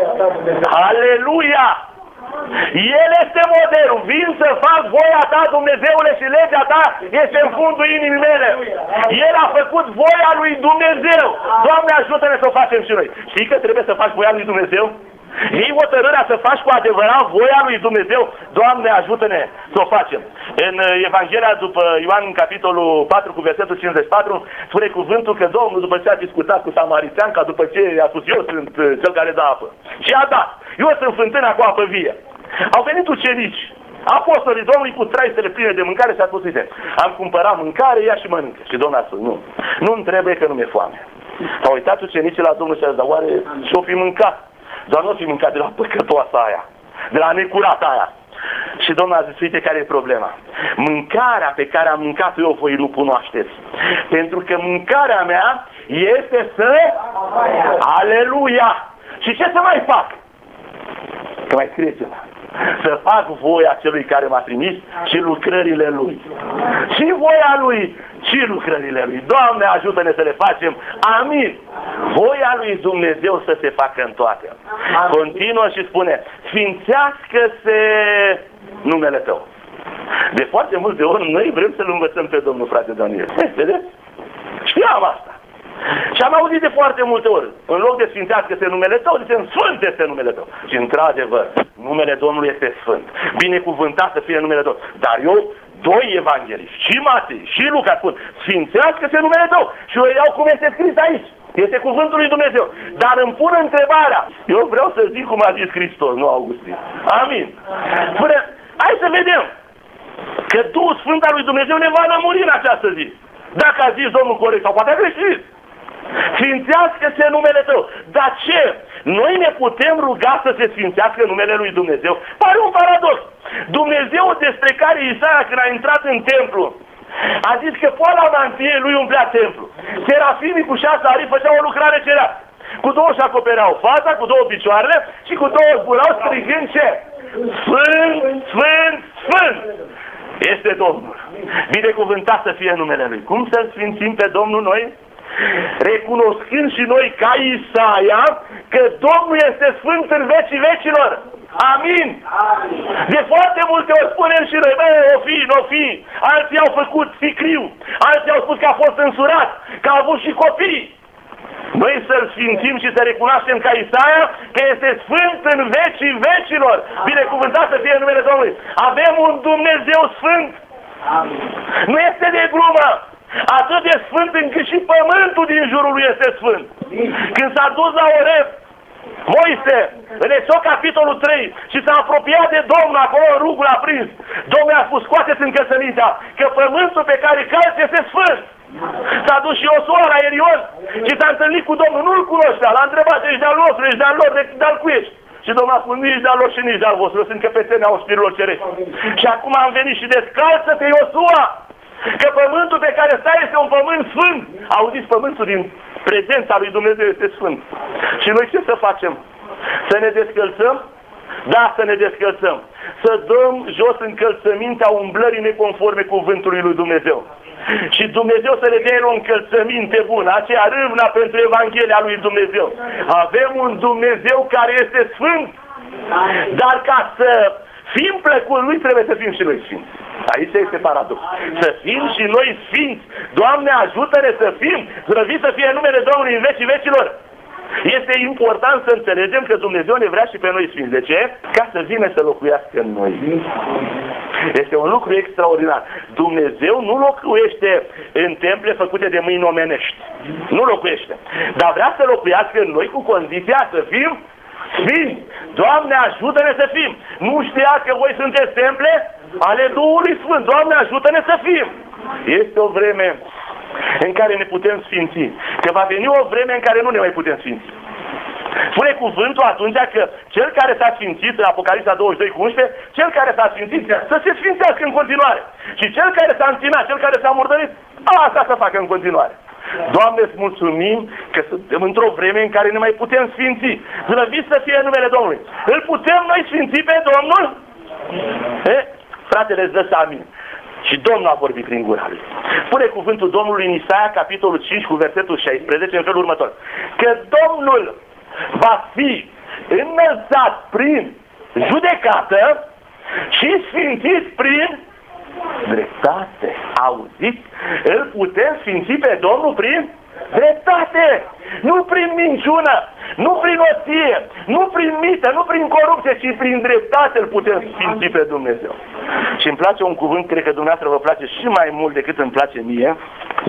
Speaker 1: aleluia! El este modelul. Vin să fac voia ta, Dumnezeule, și legea ta este în fundul inimii mele. El a făcut voia lui Dumnezeu. Doamne, ajută-ne să o facem și noi. Știi că trebuie să faci voia lui Dumnezeu? Iei hotărârea să faci cu adevărat voia lui Dumnezeu. Doamne, ajută-ne să o facem. În Evanghelia după Ioan, în capitolul patru, cu versetul cincizeci și patru, spune cuvântul că Domnul, după ce a discutat cu samariteanca, după ce a spus: eu sunt cel care dă apă, și a dat: eu sunt fântâna cu apă vie. Au venit ucenici, apostolii Domnului, cu traistele pline de mâncare, și a spus: uite, am cumpărat mâncare, ia și mănâncă. Și Domnul a spus: nu, nu-mi trebuie, că nu mi-e foame. S-au uitat ucenicii la Domnul și a zis: dar oare și-o fi mâncat? Doar nu o fi mâncat de la păcătoasa aia, de la necurata aia. Și Domnul a zis: uite care e problema. Mâncarea pe care am mâncat-o eu, voi nu cunoașteți. Pentru că mâncarea mea este să... Aleluia! Și ce să mai fac? Că mai scrie ceva. Să fac voia celui care m-a trimis și lucrările lui. Și voia lui și lucrările lui. Doamne, ajută-ne să le facem. Amin. Voia lui Dumnezeu să se facă în toate. Continuă și spune: sfințească-se numele tău. De foarte multe ori noi vrem să-L învățăm pe Domnul, frate Daniel. Vedeți? Știam asta. Și am auzit de foarte multe ori: în loc de sfințească-se numele tău, zicem: sfânt este numele tău. Și într-adevăr, numele Domnului este sfânt. Binecuvântat să fie numele tău. Dar eu, doi evangheliști, și Matei și Luca, spun: sfințească-se numele tău. Și eu iau cum este scris aici. Este cuvântul lui Dumnezeu. Dar îmi pun întrebarea. Eu vreau să zic cum a zis Hristos, nu Augustin. Amin. Spune: hai să vedem că Duhul Sfânt al lui Dumnezeu ne va lămuri în această zi. Dacă a zis Domnul corect sau poate a greșit. Sfințească-se numele tău. Dar ce? Noi ne putem ruga să se sfințească numele lui Dumnezeu? Pare un paradox. Dumnezeu despre care Isaia, când a intrat în templu, a zis că poala mantiei lui umplea templu. Serafimii cu șase aripi făceau o lucrare cerească. Cu două își acopereau fața, cu două picioarele și cu două zburau strigând ce? Sfânt, Sfânt, Sfânt! este Domnul. Binecuvântat să fie numele Lui. Cum să-L sfințim pe Domnul noi? Recunoscând și noi ca Isaia că Domnul este Sfânt în vecii vecilor. Amin. De foarte multe ori spunem și noi, bă, o fi, n-o fi. Alții au făcut sicriu, alții au spus că a fost însurat, că a avut și copii. Noi să-L sfințim și să recunoaștem ca Isaia că este Sfânt în vecii vecilor. Binecuvântat să fie numele Domnului. Avem un Dumnezeu Sfânt. Nu este de glumă. Atât de sfânt încât și pământul din jurul lui este sfânt. Când s-a dus la Oreb, Moise, în Exod capitolul trei, și s-a apropiat de Domnul acolo în rugul aprins, Domnul a spus, scoateți încălțămintea, că pământul pe care calci este sfânt. S-a dus și Iosua la Erion și s-a întâlnit cu Domnul, nu-l cunoștea, l-a întrebat, ești de-al nostru, ești de-al lor, de-al cu ești? Și Domnul a spus, nici de-al lor și nici de-al vostru, eu sunt căpețenea oștirilor cerești. Și acum am venit și descalță-te, Iosua, că pământul pe care stai este un pământ sfânt. Auziți, pământul din prezența lui Dumnezeu este sfânt. Și noi ce să facem? Să ne descălțăm? Da, să ne descălțăm. Să dăm jos încălțămintea umblării neconforme cuvântului lui Dumnezeu. Și Dumnezeu să le dea o încălțăminte bună, aceea râvna pentru Evanghelia lui Dumnezeu. Avem un Dumnezeu care este sfânt, dar ca să fim plăcut lui, trebuie să fim și noi sfinți. Aici este paradox. Să fim și noi sfinți. Doamne, ajută-ne să fim, slăvit să fie numele Domnului în vecii vecilor. Este important să înțelegem că Dumnezeu ne vrea și pe noi sfinți. De ce? Ca să vină să locuiască în noi. Este un lucru extraordinar. Dumnezeu nu locuiește în temple făcute de mâini omenești. Nu locuiește. Dar vrea să locuiască în noi cu condiția să fim sfinți. Doamne, ajută-ne să fim. Nu știa că voi sunteți temple ale Duhului Sfânt. Doamne, ajută-ne să fim. Este o vreme în care ne putem sfinți. Că va veni o vreme în care nu ne mai putem sfinți. Spune cuvântul atunci că cel care s-a sfințit, în Apocalipsa douăzeci și doi cu unsprezece, cel care s-a sfințit să se sfințească în continuare. Și cel care s-a întinat, cel care s-a murdărit, asta să facă în continuare. Doamne, îți mulțumim că suntem într-o vreme în care ne mai putem sfinți. Slăvit să fie numele Domnului. Îl putem noi sfinți pe Domnul? E? Fratele, îți dă să amin. Și Domnul a vorbit prin gura lui. Spune cuvântul Domnului în Isaia, capitolul cinci, cu versetul șaisprezece, în felul următor. Că Domnul va fi înălțat prin judecată și sfințit prin dreptate. Auziți? Îl putem sfinți pe Domnul prin dreptate. Nu prin minciună, nu prin oție, nu prin mită, nu prin corupție, ci prin dreptate îl putem sfinți pe Dumnezeu. Și îmi place un cuvânt, cred că dumneavoastră vă place și mai mult decât îmi place mie.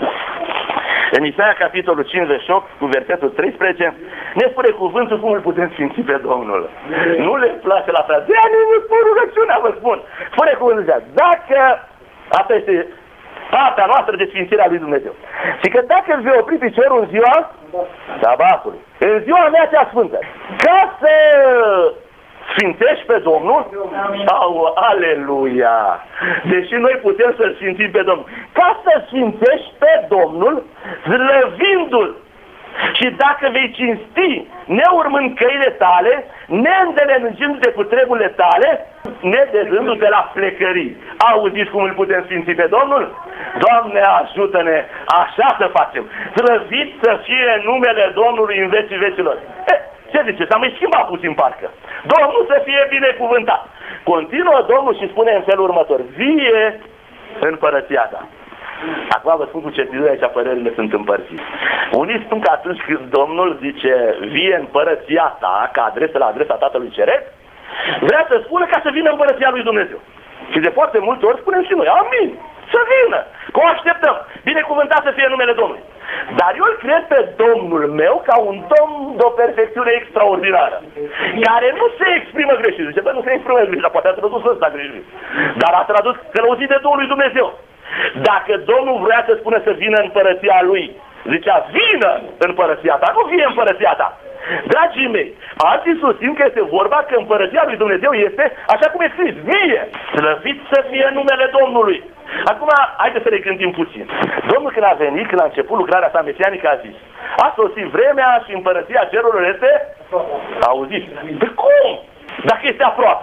Speaker 1: În Isaia, capitolul cincizeci și opt, cu versetul treisprezece, ne spune cuvântul cum îl putem sfinți pe Domnul. Nu le place la frate. De-aia nu spun rugăciunea, vă spun. Spune cuvântul ăsta. Dacă, asta este partea noastră de sfințirea lui Dumnezeu. Și că dacă îți vei opri piciorul în ziua sabatului, în ziua mea cea sfântă, ca să sfințești pe Domnul, sau aleluia! Deși noi putem să-L sfințim pe Domnul. Ca să sfințești pe Domnul, slăvindu-L. Și dacă vei cinsti, neurmând căile tale, neîndelenângindu-te cu treburile tale, nedezându-te la plecării. Auziți cum îl putem sfinți pe Domnul? Doamne, ajută-ne, așa să facem. Slăvit să fie numele Domnului în vecii vecilor. Eh, ce zice? S-a mai schimbat puțin parcă. Domnul să fie binecuvântat. Continuă Domnul și spune în felul următor. Vie împărăția ta. Acum vă spun cu certitudine, aici părerile sunt împărțite. Unii spun că atunci când Domnul zice vie împărăția ta, ca adresă la adresa Tatălui Ceresc, vrea să spună ca să vină împărăția lui Dumnezeu. Și de foarte multe ori spunem și noi, amin, să vină, că o așteptăm, binecuvântat să fie numele Domnului. Dar eu îl cred pe Domnul meu ca un Domn de o perfecțiune extraordinară, care nu se exprimă greșit. Zice, bă, nu se exprimă greșit, dar poate a tradus ăsta greșit. Dar a tradus călăuzit de Duhul lui Dumnezeu. Dacă Domnul vrea să spună să vină împărăția lui, zicea, vină împărăția ta, nu vie împărăția ta. Dragii mei, alții susțin că este vorba că împărăția lui Dumnezeu este așa cum e scris, vie, slăvit să fie numele Domnului. Acum, haideți să ne gândim puțin. Domnul când a venit, când a început lucrarea sa mesianică, a zis, a sosit vremea și împărăția cerurilor este, auziți, de cum? Dacă este aproape.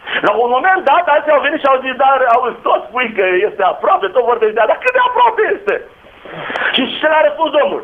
Speaker 1: La un moment dat, alții au venit și au zis, dar auzi, tot spui că este aproape, tot vorbești de dar cât de aproape este? Și ce le-a răspuns Domnul?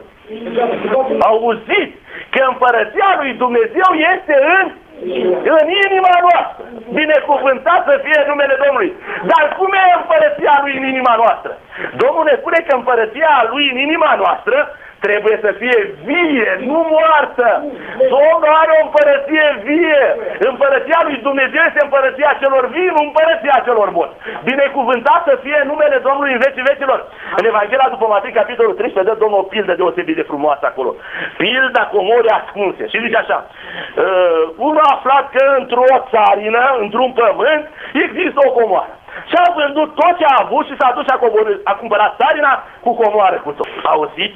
Speaker 1: Auzit că împărăția lui Dumnezeu este în, în inima noastră. Binecuvântat să fie numele Domnului. Dar cum e împărăția lui în inima noastră? Domnul ne spune că împărăția lui în inima noastră trebuie să fie vie, nu moartă. Domnul are o împărăție vie. Împărăția lui Dumnezeu este împărăția celor vii, nu împărăția celor morți. Binecuvântat să fie numele Domnului în vecii vecilor. În Evanghelia după Matei, capitolul treisprezece, dă Domnul o pildă deosebit de frumoasă acolo. Pilda comorii ascunse. Și zice așa, uh, unul a aflat că într-o țarină, într-un pământ, există o comoară. Și a vândut tot ce a avut și s-a dus și a, coborât, a cumpărat țarina cu comoară cu tot. Auziți?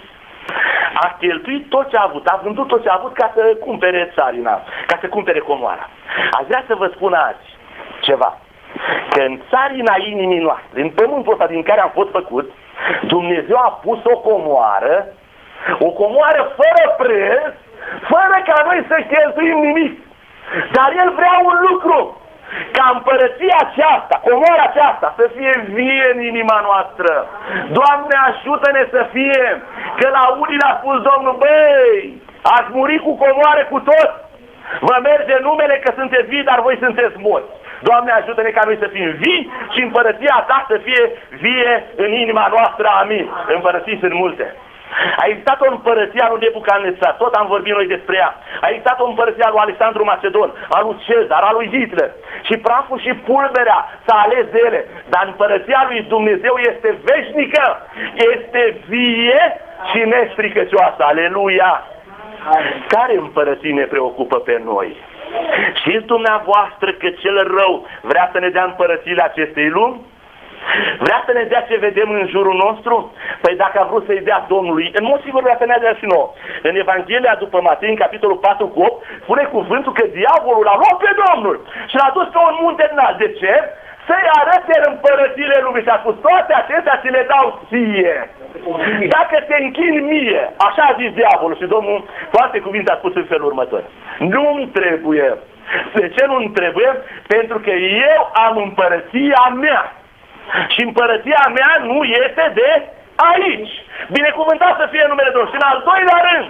Speaker 1: A cheltuit tot ce a avut, a vândut tot ce a avut ca să cumpere țarina, ca să cumpere comoara. Aș vrea să vă spun azi ceva, că în țarina inimii noastre, în pământul ăsta din care am fost făcut, Dumnezeu a pus o comoară, o comoară fără preț, fără ca noi să cheltuim nimic. Dar El vrea un lucru, ca împărăția aceasta, comoara aceasta, să fie vie în inima noastră. Doamne, ajută-ne să fie, că la unii le-a spus Domnul, băi, ați muri cu comoare cu tot, vă merge numele că sunteți vii, dar voi sunteți morți. Doamne, ajută-ne ca noi să fim vii și împărăția Ta să fie vie în inima noastră. Amin. Împărății sunt multe. A existat o împărăție a lui Nebucadnețar, tot am vorbit noi despre ea. A existat o împărăție a lui Alexandru Macedon, a lui Cezar, a lui Hitler. Și praful și pulberea s-a ales de ele. Dar împărăția lui Dumnezeu este veșnică, este vie și nestricăcioasă. Aleluia! Care împărății ne preocupă pe noi? Știți dumneavoastră că cel rău vrea să ne dea împărățiile acestei lumi? Vrea să ne dea ce vedem în jurul nostru? Păi dacă a vrut să-i dea Domnului, în mod sigur vrea să ne dea și nouă. În Evanghelia după Matei, în capitolul patru cu opt, spune cuvântul că diavolul l-a luat pe Domnul și l-a dus pe un munte înalt. De ce? Să-i arate împărățiile lumii și a spus, toate acestea ți le dau ție. Dacă te închini mie, așa a zis diavolul, și Domnul foarte cuvinte a spus în felul următor. Nu-mi trebuie. De ce nu-mi trebuie? Pentru că eu am împărăția mea. Și împărăția mea nu este de aici. Binecuvântat să fie numele Domnului. Și în al doilea rând,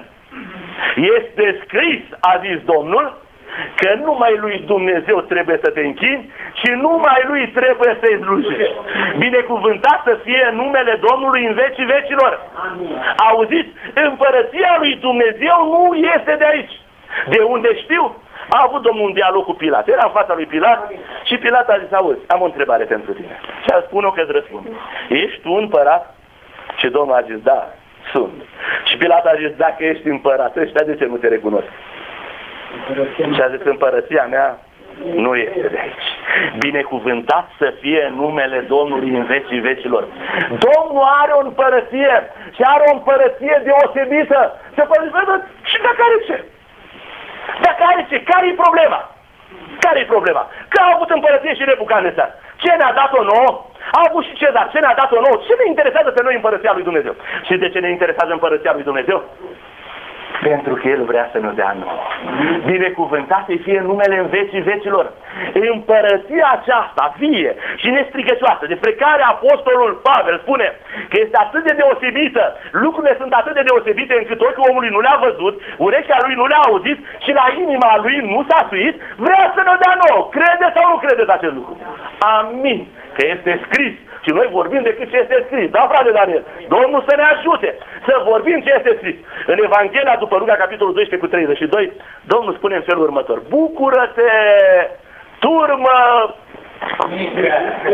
Speaker 1: este scris, a zis Domnul, că numai lui Dumnezeu trebuie să te închini și numai lui trebuie să-i slujești. Binecuvântat să fie numele Domnului în vecii vecilor. Auziți? Împărăția lui Dumnezeu nu este de aici. De unde știu? A avut Domnul un dialog cu Pilat. Era în fața lui Pilat și Pilat a zis, auzi, am o întrebare pentru tine. Și a spune-o că îți răspund. Ești tu împărat? Și Domnul a zis, da, sunt. Și Pilat a zis, dacă ești împărat, ăștia de ce nu te recunosc? Și a zis, împărăția mea nu este de aici. Binecuvântat să fie numele Domnului în vecii vecilor. Domnul are o împărăție și are o împărăție deosebită. Se poate vedea și de care ce? Dacă are ce? Care-i problema? Care-i problema? Că a avut împărăție și Nebucadnețar. Ce ne-a dat-o nouă? A avut și Cezar. Ce ne-a dat-o nouă? Ce ne interesează pe noi împărăția lui Dumnezeu? Și de ce ne interesează împărăția lui Dumnezeu? Pentru că El vrea să ne dea nouă. Binecuvântat să fie numele în vecii vecilor. Împărăția aceasta vie și nestricăcioasă, despre care Apostolul Pavel spune că este atât de deosebită, lucrurile sunt atât de deosebite încât ochii omului nu le-a văzut, urechea lui nu le-a auzit și la inima lui nu s-a suit, vrea să ne dea nouă. Credeți sau nu credeți acest lucru? Amin. Că este scris. Și noi vorbim decât ce este scris. Da, frate Daniel? Domnul să ne ajute să vorbim ce este scris. În Evanghelia după Luca, capitolul doisprezece cu treizeci și doi, Domnul spune în felul următor. Bucură-te, turmă mică!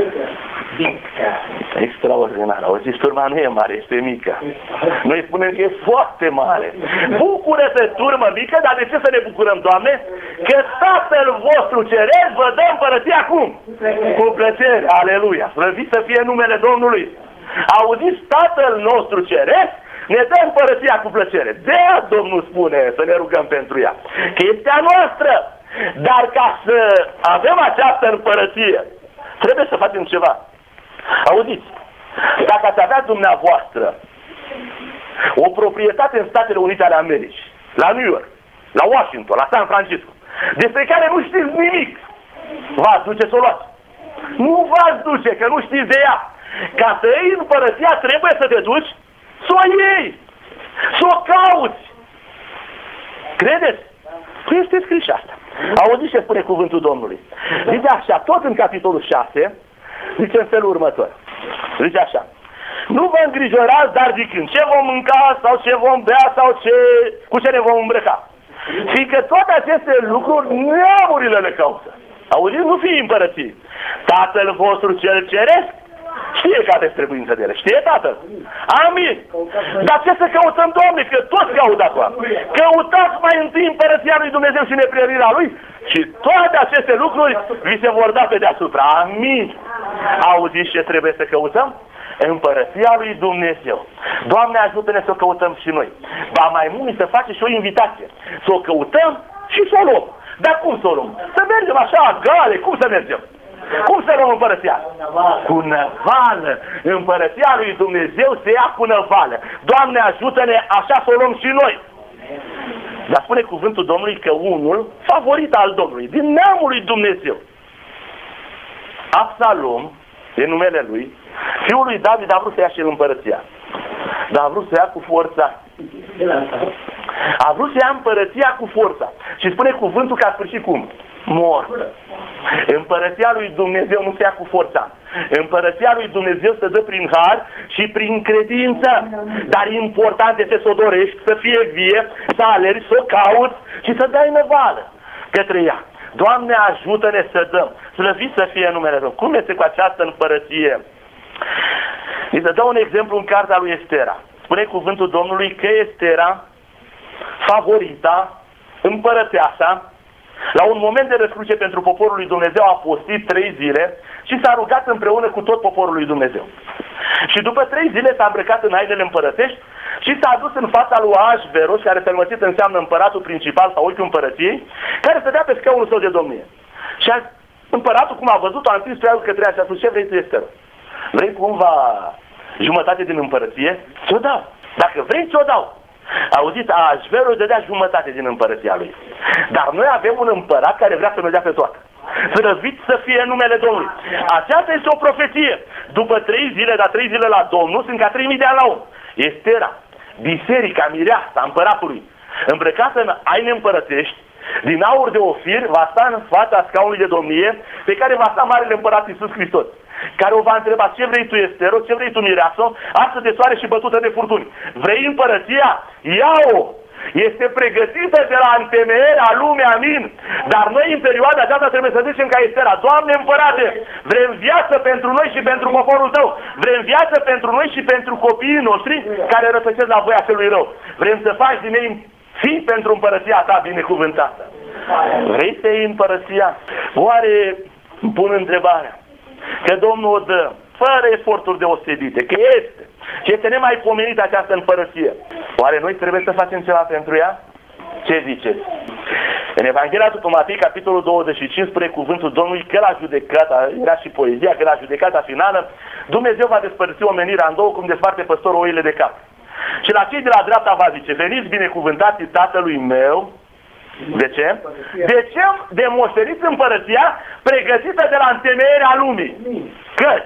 Speaker 1: Extraordinar. Auziți, turma nu e mare, este mică. Noi spunem că e foarte mare. Bucură-te, turmă mică, dar de ce să ne bucurăm, Doamne? Că Tatăl vostru ceresc vă dă împărăția acum. Cu plăcere. Aleluia. Slăvit să fie numele Domnului. Auziți, Tatăl nostru ceresc ne dă împărăția cu plăcere. De-aia Domnul spune să ne rugăm pentru ea. Că este a noastră. Dar ca să avem această împărăție, trebuie să facem ceva. Auziți, dacă ați avea dumneavoastră o proprietate în Statele Unite ale Americii, la New York, la Washington, la San Francisco, despre care nu știți nimic, V-ați duce să o luați. Nu v-ați duce, că nu știți de ea. Ca să iei împărăția, trebuie să te duci să o iei, să o cauți. Credeți? Păi este scris și asta. Auziți ce spune cuvântul Domnului. Zice așa, tot în capitolul șase, zice în felul următor. Zice așa. Nu vă îngrijorați, dar zicând, ce vom mânca sau ce vom bea sau ce, cu ce ne vom îmbrăca. Fiindcă toate aceste lucruri neamurile le caută. Auziți? Nu fii împărății. Tatăl vostru cel ceresc știe că aveți trebuință de ele. Știe Tatăl? Amin. Dar ce să căutăm, Doamne? Că toți caută acum. Căutați mai întâi împărăția lui Dumnezeu și neprihănirea Lui și toate aceste lucruri vi se vor da pe deasupra. Amin. Auziți ce trebuie să căutăm? Împărăția lui Dumnezeu. Doamne, ajută-ne să o căutăm și noi. Ba mai mult să face și o invitație. Să o căutăm și să o luăm. Dar cum să o luăm? Să mergem așa, gale, cum să mergem? Cum să luăm împărăția? Cu năvală. Împărăția lui Dumnezeu se ia cu năvală. Doamne, ajută-ne așa să o luăm și noi. Dar spune cuvântul Domnului că unul, favorit al Domnului, din neamul lui Dumnezeu, Absalom, e numele lui, fiul lui David a vrut să ia și el împărăția. Dar a vrut să ia cu forța. A vrut să ia împărăția cu forța. Și spune cuvântul că a sfârșit cum? Mor. Împărăția lui Dumnezeu nu se ia cu forța. Împărăția lui Dumnezeu se dă prin har și prin credință. Dar important este să o dorești, să fie vie, să alergi, să o cauți și să dai năvală către ea. Doamne, ajută-ne să dăm. Slăvit să fie numele Tău. Cum este cu această împărăție? Îi să dau un exemplu în cartea lui Estera. Spune cuvântul Domnului că Estera, favorita, împărăteasa, la un moment de răscruce pentru poporul lui Dumnezeu a postit trei zile și s-a rugat împreună cu tot poporul lui Dumnezeu. Și după trei zile s-a îmbrăcat în hainele împărătești și s-a adus în fața lui Ahasveros, care pe înmățit înseamnă împăratul principal sau ochiul împărăției, care stătea pe scaunul său de domnie. Și a, împăratul, cum a văzut, a întins treabă către ea și a spus, ce vrei tu, Ester? Vrei cumva jumătate din împărăție? Ți-o dau. Dacă vrei, ți-o dau. Auziți, Ahasveros dădea jumătate din împărăția lui. Dar noi avem un împărat care vrea să ne dea pe toată. Slăvit să fie numele Domnului. Aceasta este o profeție. După trei zile, dar trei zile la Domnul, sunt ca trei mii de ani la om. Estera, biserica, mireasa împăratului, îmbrăcată în haine împărătești, din aur de Ofir, va sta în fața scaunului de domnie, pe care va sta Marele Împărat Iisus Hristos, care o va întreba, ce vrei tu, Estero, ce vrei tu, mireasă, arsă de soare și bătută de furtuni. Vrei împărăția? Ia-o! Este pregătită de la întemeierea lumii, amin. Dar noi în perioada aceasta trebuie să zicem ca Estera, Doamne împărate, vrem viață pentru noi și pentru poporul Tău. Vrem viață pentru noi și pentru copiii noștri care rătăcesc la voia celui rău. Vrem să faci din ei fii pentru împărăția Ta binecuvântată. Vrei să iei împărăția? Oare îmi pun întrebarea că Domnul o dă fără eforturi deosebite, că este și este nemaipomenită această împărăție. Oare noi trebuie să facem ceva pentru ea? Ce ziceți? În Evanghelia după Matei, capitolul douăzeci și cinci, spune cuvântul Domnului că la judecata, era și poezia, că la judecata finală, Dumnezeu va despărți omenirea în două, cum desparte păstorul oile de cap. Și la cei de la dreapta va zice, veniți binecuvântați Tatălui meu. De ce? De ce? De moșteniți împărăția pregătită de la întemeierea lumii. Căci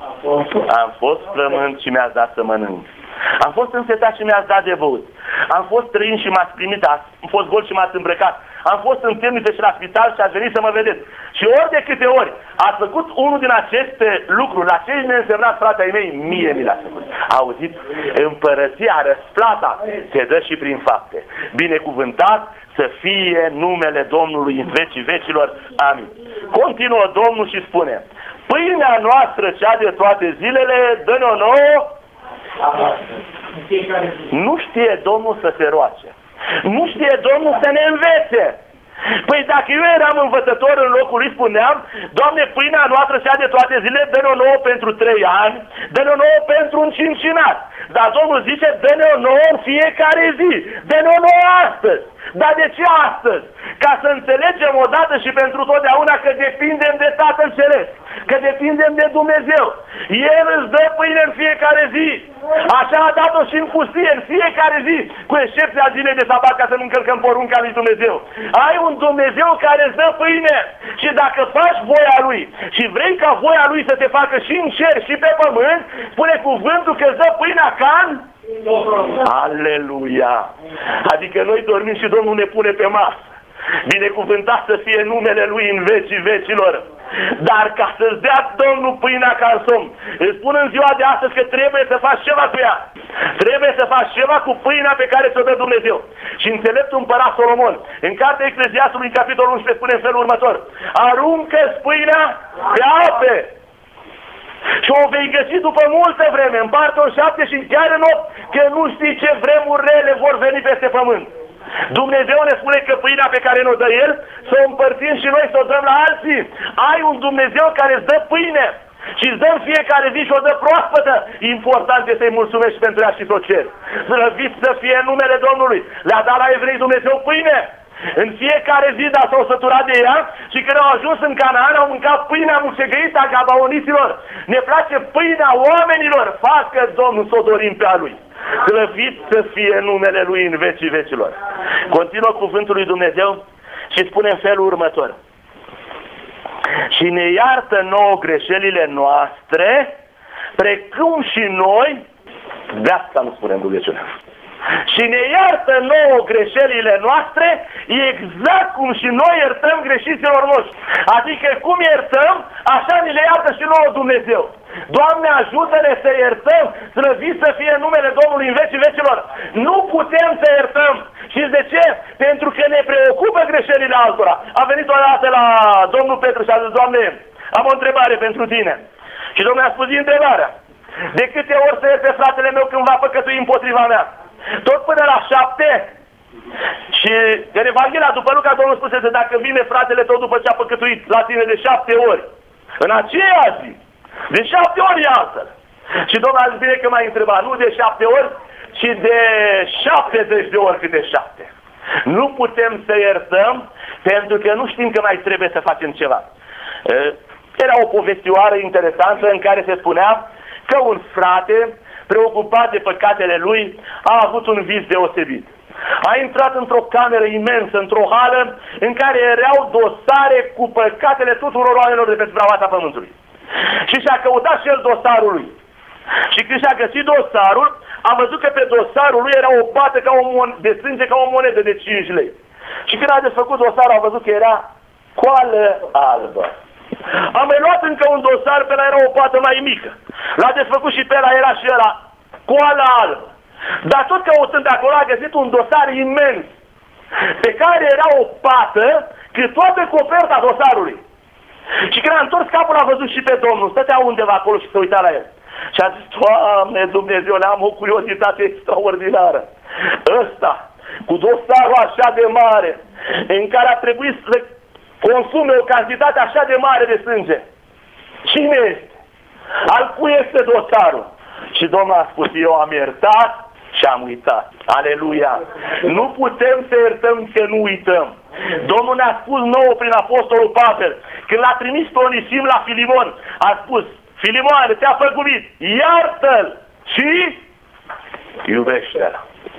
Speaker 1: am fost flământ și mi-ați dat să mănânc. Am fost însetat și mi-ați dat de băut. Am fost trăin și m-ați primit. Am fost gol și m-ați îmbrăcat. Am fost în temniță și la spital și ați venit să mă vedeți. Și ori de câte ori ați făcut unul din aceste lucruri, la cei neînsemnați frații mei, mie mi l-ați făcut. Auziți? Împărăția, răsplata se dă și prin fapte. Binecuvântat să fie numele Domnului în vecii vecilor. Amin. Continuă Domnul și spune, pâinea noastră, cea de toate zilele, dă-ne-o nouă. Nu știe Domnul să se roage. Nu știe Domnul să ne învețe. Păi dacă eu eram învățător în locul lui, spuneam, Doamne, pâinea noastră cea de toate zilele, dă-ne-o nouă pentru trei ani, dă-ne-o nouă pentru un cincinat. Dar Domnul zice, dă-ne-o nouă în fiecare zi, dă-ne-o nouă astăzi. Dar de ce astăzi? Ca să înțelegem odată și pentru totdeauna că depindem de Tatăl Ceresc, că depindem de Dumnezeu. El îți dă pâine în fiecare zi. Așa a dat-o și în pustie, în fiecare zi, cu excepția zilei de sabat, ca să nu încălcăm porunca lui Dumnezeu. Ai un Dumnezeu care îți dă pâine și dacă faci voia Lui și vrei ca voia Lui să te facă și în cer și pe pământ, spune cuvântul că îți dă pâinea ca în... Aleluia! Adică noi dormim și Domnul ne pune pe masă. Binecuvântat să fie numele Lui în vecii vecilor. Dar ca să-ți dea Domnul pâinea ca în somn, îți spun în ziua de astăzi că trebuie să faci ceva cu ea. Trebuie să faci ceva cu pâinea pe care ți-o dă Dumnezeu. Și înțeleptul împărat Solomon, în cartea Ecleziastului, în capitolul unsprezece, spune în felul următor: aruncă-ți pâinea pe ape și o vei găsi după multă vreme, împarte-o în șapte și chiar în opt, că nu știi ce vremuri rele vor veni peste pământ. Dumnezeu ne spune că pâinea pe care ne-o dă El, să o împărțim și noi, să o dăm la alții. Ai un Dumnezeu care îți dă pâine și îți dă în fiecare zi și o dă proaspătă. Important este să-i mulțumești pentru ea și să o ceri. Slăvit să fie numele Domnului. Le-a dat la evrei Dumnezeu pâine. În fiecare zi, dar s-au săturat de ea și când au ajuns în Canaan, au mâncat pâinea mucegăită a gabaoniților. Ne place pâinea oamenilor. Facă Domnul să o dorim pe a Lui. Slăvit să fie numele Lui în vecii vecilor. Continuă cuvântul lui Dumnezeu și spune în felul următor: și ne iartă nouă greșelile noastre, precum și noi, de asta nu spunem rugăciunea, și ne iartă nouă greșelile noastre, exact cum și noi iertăm greșiților noștri. Adică cum iertăm, așa ne le iartă și nouă Dumnezeu. Doamne, ajută-ne să iertăm, slăvit să fie numele Domnului în vecii vecilor. Nu putem să iertăm. Știți de ce? Pentru că ne preocupă greșelile altora. A venit o dată la domnul Petru și a zis: Doamne, am o întrebare pentru tine. Și Domnul a spus: zi întrebarea. De câte ori să ierte fratele meu când va păcătui împotriva mea? Tot până la șapte? Și în Evanghelia după Luca, Domnul spuse că dacă vine fratele tău după ce a păcătuit la tine de șapte ori, în aceea zi, de șapte ori e altfel. Și Domnul a zis: bine că m-ai întrebat, nu de șapte ori, ci de șaptezeci de ori câte șapte. Nu putem să iertăm pentru că nu știm că mai trebuie să facem ceva. Era o povestioară interesantă în care se spunea că un frate, preocupat de păcatele lui, a avut un vis deosebit. A intrat într-o cameră imensă, într-o hală, în care erau dosare cu păcatele tuturor oamenilor de pe suprafața pământului. Și și-a căutat și el dosarul lui. Și când și-a găsit dosarul, a văzut că pe dosarul lui era o pată ca o mon- de sânge ca o monedă de cinci lei. Și când a desfăcut dosarul, a văzut că era coală albă. A mai luat încă un dosar, pe ăla era o pată mai mică. L-a desfăcut și pe ăla era și ăla coală albă. Dar tot căutând acolo a găsit un dosar imens, pe care era o pată cât toată coperta dosarului. Și când a întors capul, a văzut și pe Domnul, stătea undeva acolo și se uita la el. Și a zis: Doamne Dumnezeule, am o curiozitate extraordinară. Ăsta, cu dosarul așa de mare, în care a trebuit să consume o cantitate așa de mare de sânge, cine este? Al cui este dosarul? Și Domnul a spus: eu am iertat și am uitat. Aleluia! Nu putem să iertăm că nu uităm. Domnul ne-a spus nouă prin Apostolul Pavel, când l-a trimis pe Onisim la Filimon, a spus: Filimon, te-a făgubit, iartă-l și iubește-l.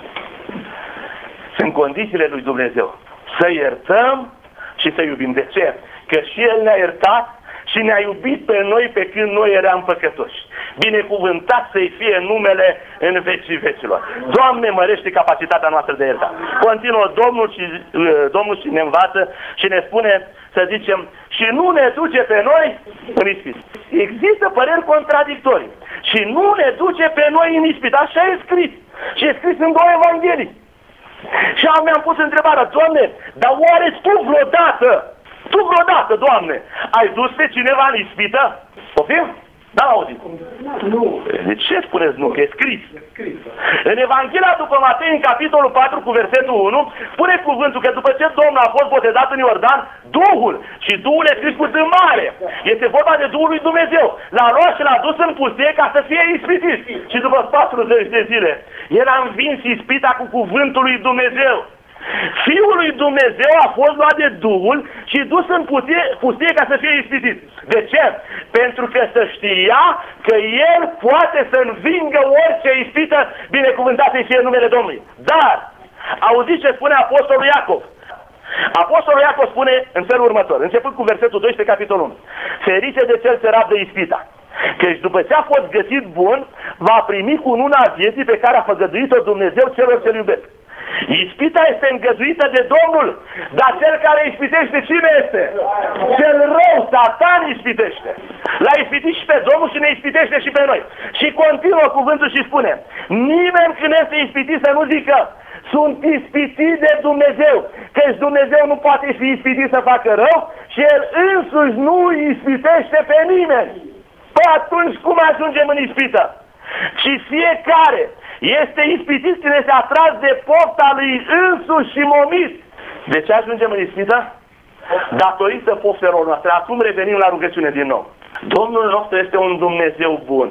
Speaker 1: Sunt condițiile lui Dumnezeu. Să iertăm și să iubim. De ce? Că și El ne-a iertat și ne-a iubit pe noi pe când noi eram păcătoși. Binecuvântat să-i fie numele în vecii vecilor. Doamne, mărește capacitatea noastră de iertat. Continuă Domnul și, uh, Domnul și ne învață și ne spune să zicem: și nu ne duce pe noi în ispită. Există păreri contradictorii. Și nu ne duce pe noi în ispită. Așa e scris. Și e scris în două Evanghelii. Și am mi-am pus întrebarea: Doamne, dar oare tu vreodată, tu vreodată, Doamne, ai dus pe cineva în ispită? Poftim? Da, auzit. Nu. De ce spuneți nu? Că e scris. În Evanghelia după Matei, în capitolul patru, cu versetul unu, spune cuvântul că după ce Domnul a fost botezat în Iordan, Duhul, și Duhul e scris cu D mare, este vorba de Duhul lui Dumnezeu, l-a luat și l-a dus în pustie ca să fie ispitit. Și după patruzeci de zile, el a învins ispita cu cuvântul lui Dumnezeu. Fiul lui Dumnezeu a fost luat de Duhul și dus în pustie, pustie ca să fie ispitit. De ce? Pentru că să știa că El poate să învingă orice ispită, binecuvântat să fie numele Domnului. Dar, auziți ce spune Apostolul Iacov? Apostolul Iacov spune în felul următor, începând cu versetul doisprezece, capitolul unu. Ferice de cel ce rabdă ispita, căci după ce a fost găsit bun, va primi cununa vieții pe care a făgăduit-o Dumnezeu celor ce-L iubesc. Ispita este îngăduită de Domnul, dar cel care ispitește cine este? Cel rău, Satan ispitește. L-a ispitit și pe Domnul și ne ispitește și pe noi. Și continuă cuvântul și spune, nimeni când este ispitit să nu zică, sunt ispitit de Dumnezeu, căci Dumnezeu nu poate fi ispitit să facă rău și El însuși nu ispitește pe nimeni. Păi atunci cum ajungem în ispită? Și fiecare este ispitit când este atras de pofta lui însuși și momit. De ce ajungem în ispită? Datorită poftelor noastre. Acum revenim la rugăciune din nou. Domnul nostru este un Dumnezeu bun.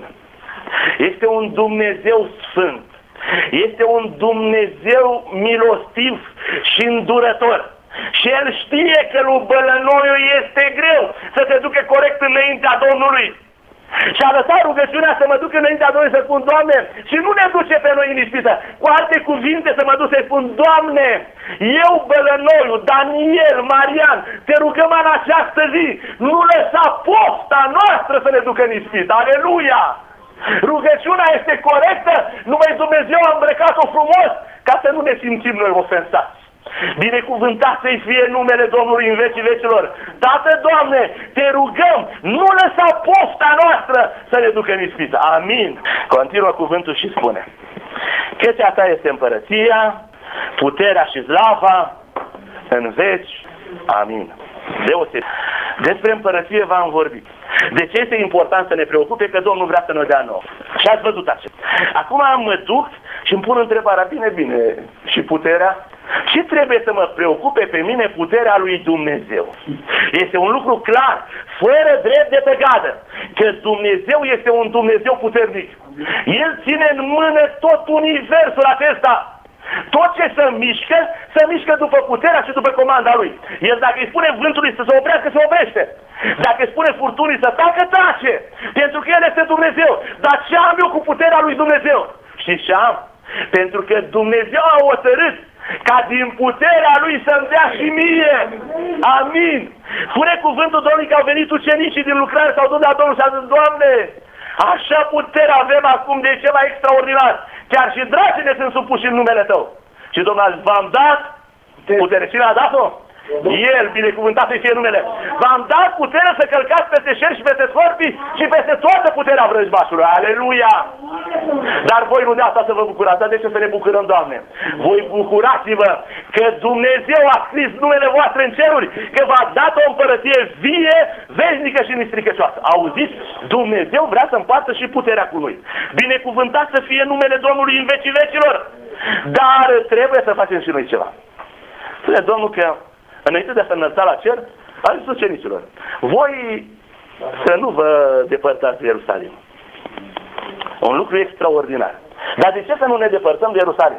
Speaker 1: Este un Dumnezeu sfânt. Este un Dumnezeu milostiv și îndurător. Și El știe că lui bălănoiul este greu să te ducă corect înaintea Domnului. Și a lăsat rugăciunea să mă duc înaintea Domnului să spun, Doamne, și nu ne duce pe noi în ispită. Cu alte cuvinte să mă duc să-i spun, Doamne, eu bălănoiul, Daniel, Marian, te rugăm în această zi, nu lăsa pofta noastră să ne ducă în ispită. Aleluia! Rugăciunea este corectă, numai Dumnezeu a îmbrăcat-o frumos ca să nu ne simțim noi ofensați. Binecuvântat să-i fie numele Domnului în vecii vecilor. Tată, Doamne, te rugăm, nu lăsa pofta noastră să ne ducă în ispită. Amin. Continuă cuvântul și spune, căci a ta este împărăția, puterea și slava în veci. Amin. Deosebit. Despre împărăție v-am vorbit. De ce este important să ne preocupe? Că Domnul vrea să ne dea nouă. Și ați văzut așa. Acum mă duc și îmi pun întrebarea, bine, bine, și puterea? Ce trebuie să mă preocupe pe mine puterea lui Dumnezeu? Este un lucru clar, fără drept de tăgadă, că Dumnezeu este un Dumnezeu puternic. El ține în mână tot universul acesta. Tot ce se mișcă, se mișcă după puterea și după comanda lui. El dacă îi spune vântului să se oprească, se oprește. Dacă îi spune furtunii să tacă, tace. Pentru că El este Dumnezeu. Dar ce am eu cu puterea lui Dumnezeu? Știți ce am? Pentru că Dumnezeu a hotărât ca din puterea Lui să-mi dea și mie. Amin. Spune cuvântul Domnului că au venit ucenicii din lucrare, s-au dus la Domnul și au zis, Doamne, așa putere avem acum de ceva extraordinar. Chiar și dragii ne sunt supuși în numele Tău. Și Domnul a zis, v-am dat putere. Cine a dat-o? El, binecuvântat să fie numele. V-am dat putere să călcați peste șerpi și peste scorpii și peste toată puterea vrăjmașului. Aleluia! Dar voi nu de asta să vă bucurați. Dar de ce să ne bucurăm, Doamne? Voi bucurați-vă că Dumnezeu a scris numele voastre în ceruri, că v-a dat o împărăție vie, veșnică și nestricăcioasă. Auziți? Dumnezeu vrea să împartă și puterea cu noi. Binecuvântat să fie numele Domnului în vecii vecilor. Dar trebuie să facem și noi ceva. Spune Domnul că înainte de a se înălța la cer, a zis ucenicilor, voi să nu vă depărtați de Ierusalim. Un lucru extraordinar. Dar de ce să nu ne depărtăm de Ierusalim?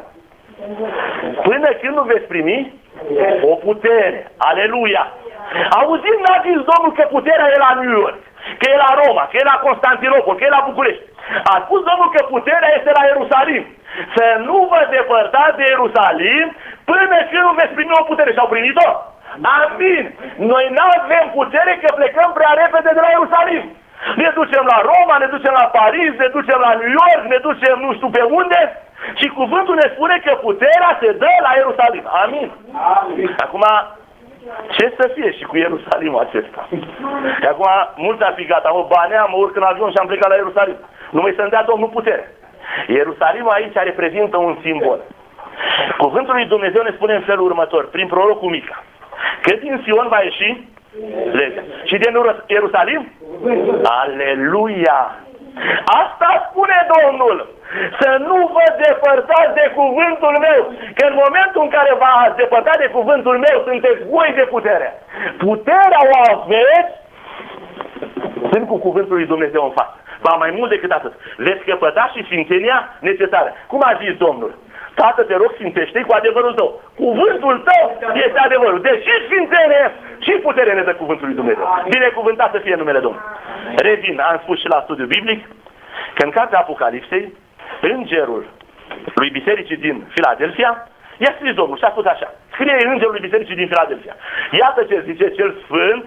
Speaker 1: Până când nu veți primi o putere. Aleluia! Auzind, n-a zis Domnul că puterea e la New York, că e la Roma, că e la Constantinopol, că e la București. A spus Domnul că puterea este la Ierusalim. Să nu vă depărtați de Ierusalim până când nu veți primi o putere. Și au primit-o? Amin! Noi nu avem putere că plecăm prea repede de la Ierusalim. Ne ducem la Roma, ne ducem la Paris, ne ducem la New York, ne ducem nu știu pe unde. Și cuvântul ne spune că puterea se dă la Ierusalim. Amin! Amin. Acum, ce să fie și cu Ierusalimul acesta? Și acum, mulți ar fi gata, mă, banea, mă urc în avion și am plecat la Ierusalim. Numai să-mi dea Domnul putere. Ierusalimul aici reprezintă un simbol. Cuvântul lui Dumnezeu ne spune în felul următor, prin prorocul Mica, că din Sion va ieși legea. Și din Ierusalim? Aleluia! Asta spune Domnul! Să nu vă depărtați de cuvântul meu, că în momentul în care v-ați depărtat de cuvântul meu, sunteți voi de putere. Puterea o aveți, sunt cu cuvântul lui Dumnezeu în față. Ba mai mult decât atât, veți căpăta și sfințenia necesară. Cum a zis Domnul? Tată, te rog, sfințește-i cu adevărul tău. Cuvântul tău este adevărul. Deși sfințenie și putere ne dă cuvântul lui Dumnezeu. Binecuvântat să fie numele Domnului. Revin, am spus și la studiu biblic, că în cartea Apocalipsei, îngerul lui bisericii din Filadelfia, i-a scris Domnul și a spus așa. Scrie îngerul lui bisericii din Filadelfia. Iată ce zice cel sfânt,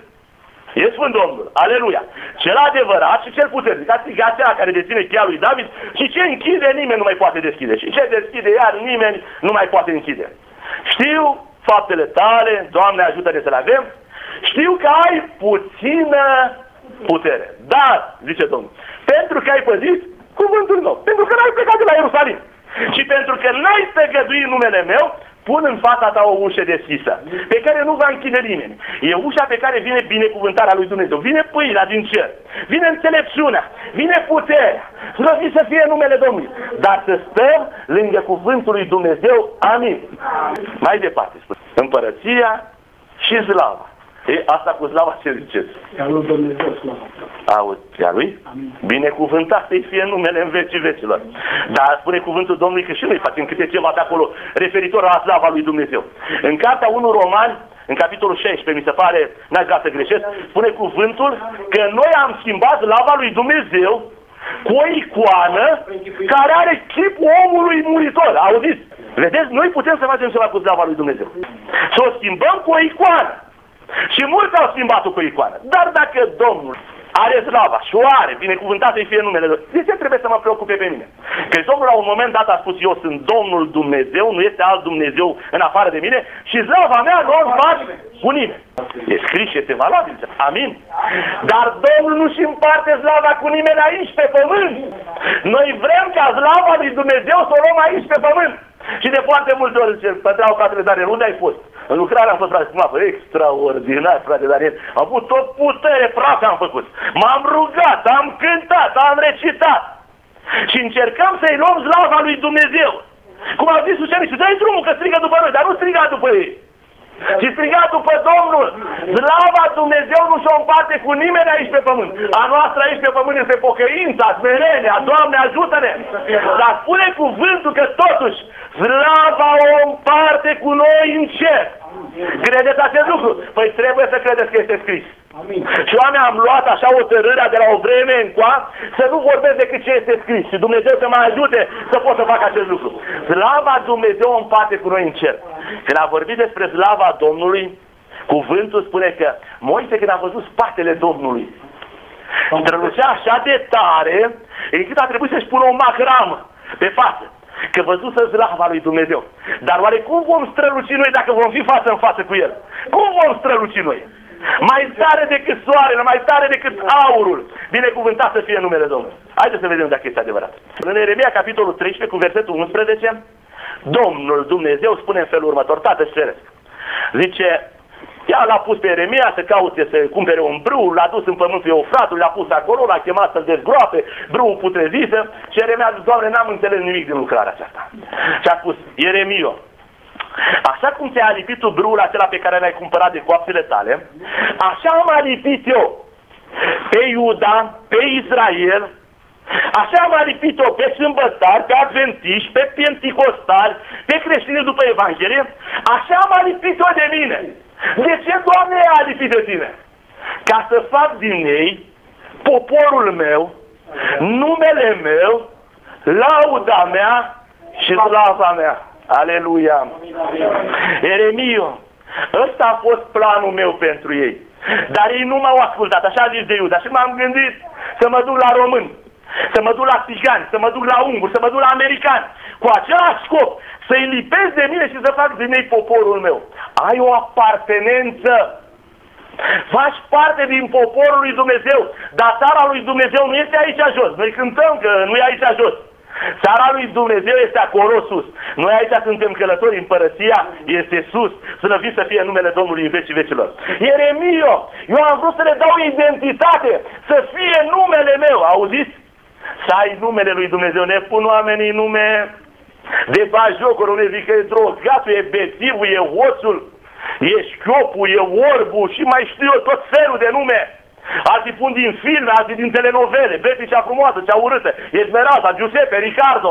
Speaker 1: e Sfânt Domnul, aleluia, cel adevărat și cel puternic, adică acela care deține cheia lui David și ce închide nimeni nu mai poate deschide și ce deschide iar nimeni nu mai poate închide. Știu faptele tale, Doamne ajută-ne să le avem, știu că ai puțină putere, dar, zice Domnul, pentru că ai păzit cuvântul meu, pentru că n-ai plecat de la Ierusalim și pentru că n-ai tăgăduit numele meu, pun în fața ta o ușă deschisă, pe care nu va închide nimeni. E ușa pe care vine binecuvântarea lui Dumnezeu, vine pâinea din cer, vine înțelepciunea, vine puterea, slăvit să fie numele Domnului. Dar să stăm lângă cuvântul lui Dumnezeu, amin. Mai departe, spune, împărăția și slava. E, asta cu slava ce ziceți?
Speaker 2: Ca lui Dumnezeu slava.
Speaker 1: Auzi, a lui?
Speaker 2: Amin.
Speaker 1: Binecuvântat să-i fie numele în vecii vecilor. Dar spune cuvântul Domnului că și noi facem câte ceva de acolo referitor la slava lui Dumnezeu. În cartea unu Romani, în capitolul șaisprezece, mi se pare, n-aș vrea să greșesc, spune cuvântul că noi am schimbat slava lui Dumnezeu cu o icoană care are chipul omului muritor. Auziți? Vedeți? Noi putem să facem ceva cu slava lui Dumnezeu. Să o schimbăm cu o icoană. Și mulți au schimbat-o cu icoană. Dar dacă Domnul are slava și o are, binecuvântat să-i fie numele Lui, de ce trebuie să mă preocupe pe mine? Că Domnul la un moment dat a spus, eu sunt Domnul Dumnezeu, nu este alt Dumnezeu în afară de mine și slava mea nu o fac cu nimeni. E scris și este valabil. Amin. Dar Domnul nu-și împarte slava cu nimeni aici pe pământ. Noi vrem ca slava lui Dumnezeu să o luăm aici pe pământ. Și de foarte multe ori zice, Pătreau Fratele Daniel, unde ai fost? În lucrare am fost, frate, cum a fost? Extraordinar, frate Daniel. Am avut tot putere, frate, am făcut. M-am rugat, am cântat, am recitat. Și încercăm să-i luăm slava lui Dumnezeu. Cum au zis ucenicii, dă-i drumul că strigă după noi, dar nu striga după ei. Și striga după Domnul. Slava Dumnezeu nu și-o împarte cu nimeni aici pe pământ. A noastră aici pe pământ este pocăința, smerenia. Doamne, ajută-ne! Dar spune cuvântul că totuși slava o împarte cu noi în cer. Credeți acest lucru? Păi trebuie să credeți că este scris. Amin. Și oamenii am luat așa o tărârea de la o vreme încoa să nu vorbesc decât ce este scris. Și Dumnezeu să mă ajute să pot să fac acest lucru. Slava Dumnezeu o împarte cu noi în cer. Când a vorbit despre slava Domnului, cuvântul spune că Moise, când a văzut spatele Domnului, strălucea așa de tare încât a trebuit să-și pună o macramă pe față. Că văzusă slava lui Dumnezeu. Dar oare cum vom străluci noi dacă vom fi față în față cu El? Cum vom străluci noi? Mai tare decât soarele, mai tare decât aurul. Binecuvântat să fie numele Domnului. Haideți să vedem dacă este adevărat. În Ieremia, capitolul treisprezece, cu versetul unsprezece, Domnul Dumnezeu spune în felul următor, Tatăl Ceresc. Zice, ea l-a pus pe Ieremia să caute să cumpere un brâu, l-a dus în pământul Eufratului, l-a pus acolo, l-a chemat să-l dezgroape, brâul putrezise și Ieremia a zis, Doamne, n-am înțeles nimic din lucrarea aceasta. Și a spus, Ieremio, așa cum ți-a lipit tu brâul acela pe care l-ai cumpărat de coapsele tale, așa am alipit eu pe Iuda, pe Israel, așa am alipit eu pe sâmbătari, pe adventiști, pe penticostali, pe creștini după Evanghelie, așa am alipit eu de mine. De ce, Doamne, a lipit de tine? Ca să fac din ei poporul meu, numele meu, lauda mea și slava mea. Aleluia! Ieremio, ăsta a fost planul meu pentru ei. Dar ei nu m-au ascultat, așa a zis de Iuda. Și m-am gândit să mă duc la români, să mă duc la țigani, să mă duc la unguri, să mă duc la americani, cu același scop, să-i lipesc de mine și să fac din ei poporul meu. Ai o apartenență. Faci parte din poporul lui Dumnezeu, dar țara lui Dumnezeu nu este aici jos. Noi cântăm că nu e aici jos. Țara lui Dumnezeu este acolo sus. Noi aici suntem călători, împărăția este sus. Slăvit să fie numele Domnului în vecii vecilor. Ieremio, eu am vrut să le dau identitate, să fie numele meu, auziți? Să ai numele lui Dumnezeu. Ne pun oamenii nume de bajocuri, unde zic că e drogatul, e bețivul, e hoțul, e șchiopul, e orbul și mai știu eu tot felul de nume. Alții pun din filme, alții din telenovele, Betty cea frumoasă, cea urâtă, Esmeralda, Giuseppe, Ricardo.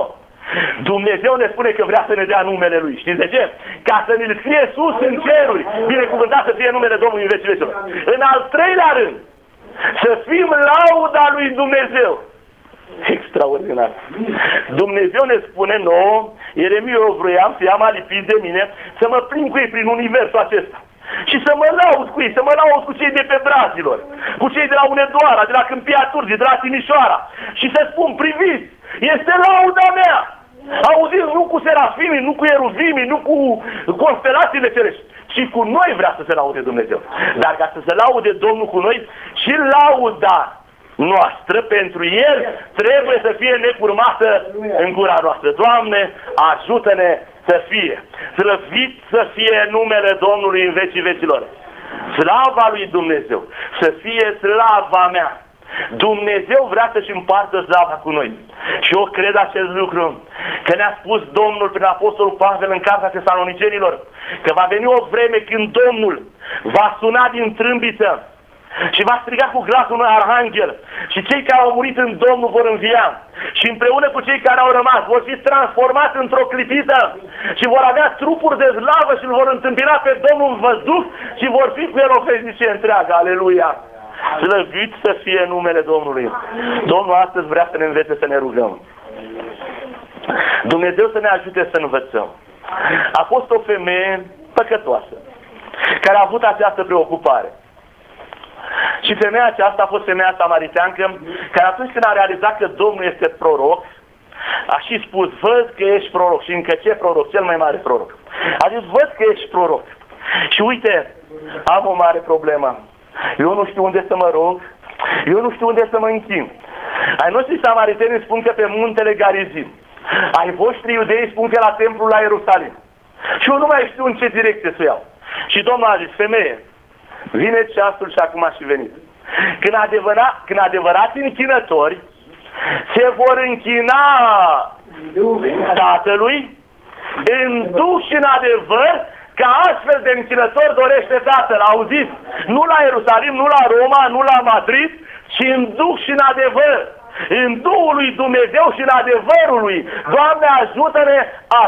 Speaker 1: Dumnezeu ne spune că vrea să ne dea numele Lui. Știți de ce? Ca să ne-L scrie sus în ceruri. Binecuvântat să fie numele Domnului în vecii vecilor. În al treilea rând, să fim lauda lui Dumnezeu. Extraordinar. Dumnezeu ne spune nouă, Ieremia, eu vroiam să i-am alipiți de mine, să mă plimb cu ei prin universul acesta. Și să mă laud cu ei, să mă laud cu cei de pe Brazilor, cu cei de la Unedoara, de la Câmpia Turzii, de la Timișoara. Și să spun, priviți, este lauda mea. Auziți, nu cu serafimii, nu cu eruvimii, nu cu constelațiile cerești. Și cu noi vrea să se laude Dumnezeu. Dar ca să se laude Domnul cu noi, și lauda noastră pentru El trebuie să fie necurmată în gura noastră. Doamne, ajută-ne să fie. Slăvit să fie numele Domnului în vecii vecilor. Slava lui Dumnezeu. Să fie slava mea. Dumnezeu vrea să-și împartă slava cu noi. Și eu cred acest lucru, că ne-a spus Domnul prin Apostolul Pavel în Cartea Tesalonicenilor, că va veni o vreme când Domnul va suna din trâmbiță și va striga cu glasul unui arhanghel și cei care au murit în Domnul vor învia și împreună cu cei care au rămas vor fi transformați într-o clipită și vor avea trupuri de slavă și îl vor întâmpina pe Domnul în văzduh și vor fi cu el o veșnicie întreagă. Aleluia! Slăvit să fie numele Domnului. Domnul astăzi vrea să ne învețe să ne rugăm. Dumnezeu să ne ajute să învățăm. A fost o femeie păcătoasă care a avut această preocupare. Și femeia aceasta a fost femeia samariteancă, care atunci când a realizat că Domnul este proroc, a și spus, văd că ești proroc. Și încă ce proroc? Cel mai mare proroc. A zis, văd că ești proroc. Și uite, am o mare problemă. Eu nu știu unde să mă rog, eu nu știu unde să mă închin. Ai noștri samariteni spun că pe muntele Garizim, ai voștri iudei spun că la templul la Ierusalim. Și eu nu mai știu în ce direcție să iau. Și Domnul a zis, femeie, vine ceasul și acum a și venit. Când, adevăra, când adevărați închinători se vor închina Tatălui în duh și în adevăr, ca astfel de închinători dorește Tatăl. Auziți? Nu la Ierusalim, nu la Roma, nu la Madrid, ci în duh și în adevăr. În Duhul lui Dumnezeu și în adevărul lui. Doamne, ajută-ne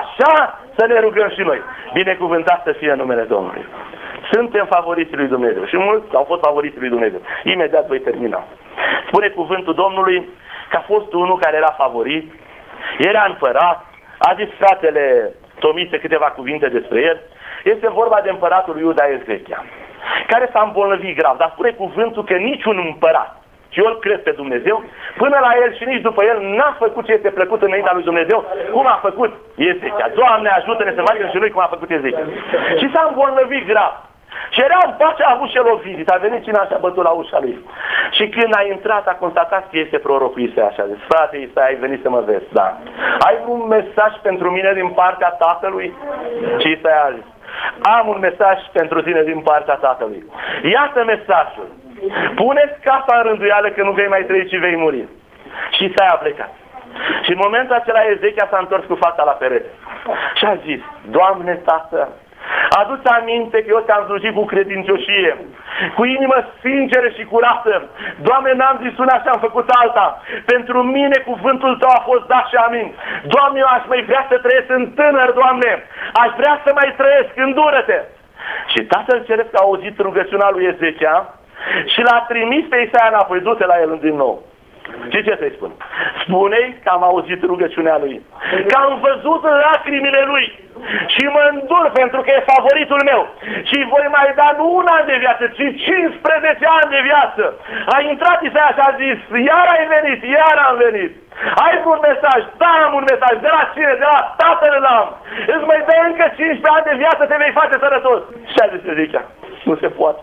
Speaker 1: așa să ne rugăm și noi. Binecuvântat să fie numele Domnului. Suntem favoriții lui Dumnezeu și mulți au fost favoriții lui Dumnezeu. Imediat voi termina. Spune cuvântul Domnului că a fost unul care era favorit, era împărat, a zis fratele Tomise câteva cuvinte despre el. Este vorba de împăratul lui Iuda Ezechia, care s-a îmbolnăvit grav, dar spune cuvântul că niciun împărat, și eu îl cred pe Dumnezeu, până la el și nici după el n-a făcut ce este plăcut înaintea lui Dumnezeu, cum a făcut Ezechia. Doamne, ajută-ne să facem și noi cum a făcut Ezechia. Și s-a îmbolnăvit grav. Și era în pace, a avut și el o vizită, a venit cine și a bătut la ușa lui. Și când a intrat, a constatat că este prorocul Isaia așa. Zis, frate Isaia, ai venit să mă vezi, da. Ai un mesaj pentru mine din partea Tatălui? Și Isaia a zis, am un mesaj pentru tine din partea Tatălui. Iată mesajul. Pune-ți casa în rânduială că nu vei mai trăi, ci vei muri. Și Isaia a plecat. Și în momentul acela Ezechia s-a întors cu fața la perete. Și a zis, Doamne Tată, adu-ți aminte că eu te-am slujit cu credincioșie, cu inimă sinceră și curată. Doamne, n-am zis una și am făcut alta. Pentru mine cuvântul Tău a fost dat și amin. Doamne, eu aș mai vrea să trăiesc în tânăr, Doamne. Aș vrea să mai trăiesc, îndură-te. Și Tatăl Ceresc a auzit rugăciunea lui Ezechia și l-a trimis pe Isaia înapoi, du-te la el din nou. Și ce să-i spun? Spune-i că am auzit rugăciunea lui, că am văzut lacrimile lui și mă îndur pentru că e favoritul meu și voi mai da nu un an de viață, ci cincisprezece ani de viață. A intrat Isaia și a zis, iar ai venit, iar am venit. Ai un mesaj? Da, am un mesaj. De la cine? De la Tatăl l-am. Îți mai dă încă cincisprezece ani de viață, te vei face sănătos. Și a zis Ezechia, nu se poate.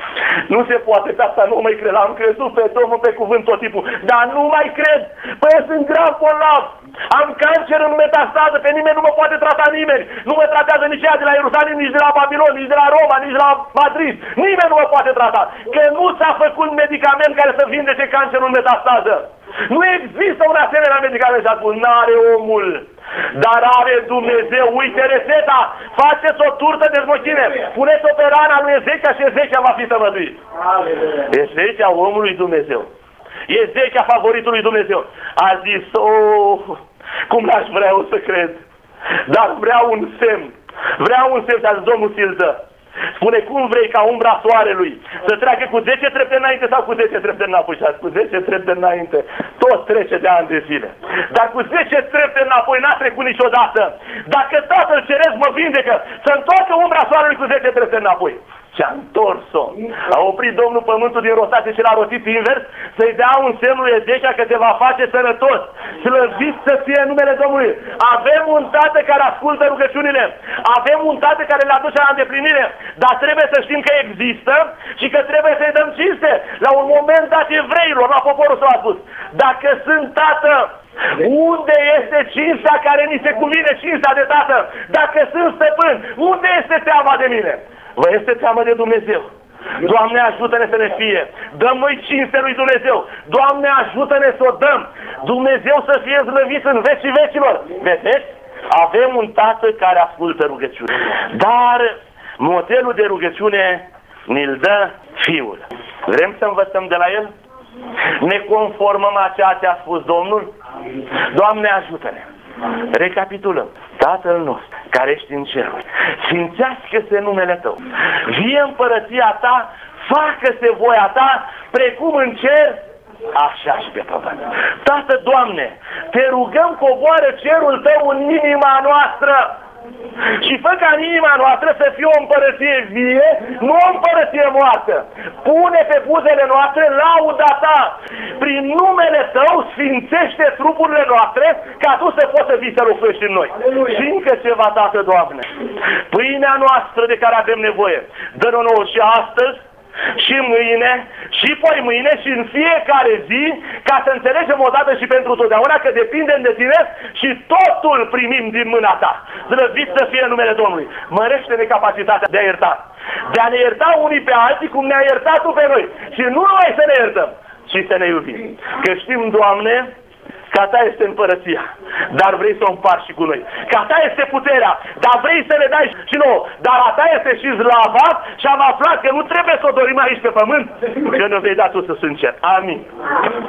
Speaker 1: Nu se poate, pe asta nu mai cred. Am crezut pe Domnul pe cuvânt tot timpul, dar nu mai cred. Păi eu sunt grav bolnav. Am cancer în metastază, pe nimeni nu mă poate trata nimeni. Nu mă tratează nici ea de la Ierusalim, nici de la Babilon, nici de la Roma, nici de la Madrid. Nimeni nu mă poate trata. Că nu s-a făcut medicament care să vindece cancerul în metastază. Nu există un asemenea medicament. Și a spus, n-are omul, dar are Dumnezeu. Uite rețeta, faceți o turtă de smochine, puneți-o pe rana lui Ezechia și Ezechia va fi tămăduit. Ezechia omului Dumnezeu, Ezechia favoritul lui Dumnezeu, a zis, oh, cum n-aș vrea eu să cred. Dar vreau un semn. Vreau un semn, dar Domnul ți-l dă. Spune, cum vrei ca umbra soarelui să treacă cu zece trepte înainte sau cu zece trepte înapoi? Și a spus, zece trepte înainte, tot trece de ani de zile. Dar cu zece trepte înapoi n-a trecut niciodată. Dacă Tatăl Ceresc mă vindecă, să întoarcă umbra soarelui cu zece trepte înapoi. Și-a întors-o. A oprit Domnul pământul din rotație și l-a rotit invers să-i dea un semn lui Ezechia că te va face sănătos. Slăvit să fie numele Domnului. Avem un Tată care ascultă rugăciunile. Avem un Tată care le aduce la îndeplinire. Dar trebuie să știm că există și că trebuie să-i dăm cinste. La un moment dat evreilor, la poporul său a spus, dacă sunt Tată, unde este cinstea care ni se cuvine, cinstea de Tată? Dacă sunt stăpân, unde este teama de mine? Vă este teamă de Dumnezeu. Doamne, ajută-ne să ne fie. Dăm noi cinste lui Dumnezeu. Doamne, ajută-ne să o dăm. Dumnezeu să fie slăvit în vecii vecilor. Vedeți? Avem un Tată care ascultă rugăciune. Dar modelul de rugăciune ni-l dă Fiul. Vrem să învățăm de la El? Ne conformăm a ceea ce a spus Domnul? Doamne, ajută-ne. Recapitulăm. Tatăl nostru, care ești în ceruri, sfințească-se numele Tău. Vie împărăția Ta, facă-se voia Ta, precum în cer, așa și pe pământ. Tată, Doamne, Te rugăm, coboară cerul Tău în inima noastră și fă ca în inima noastră să fie o împărăție vie, nu o împărăție moartă. Pune pe buzele noastre lauda Ta. Prin numele Tău sfințește trupurile noastre ca Tu să poți să vii să locuiești în noi. Aleluia. Și încă ceva, Tată, Doamne. Pâinea noastră de care avem nevoie, dă-ne nouă și astăzi, și mâine, și poi mâine, și în fiecare zi, ca să înțelegem odată și pentru totdeauna că depindem de Tine și totul primim din mâna Ta. Slăvit să fie numele Domnului. Mărește-ne capacitatea de a ierta. De a ne ierta unii pe alții cum ne-a iertat Tu pe noi. Și nu numai să ne iertăm, ci să ne iubim. Că știm, Doamne, că a Ta este împărăția, dar vrei să o împarți și cu noi. Că a Ta este puterea, dar vrei să ne dai și nouă. Dar a Ta este și slava și am aflat că nu trebuie să o dorim aici pe pământ, că ne vei da Tu să sunt cer. Amin.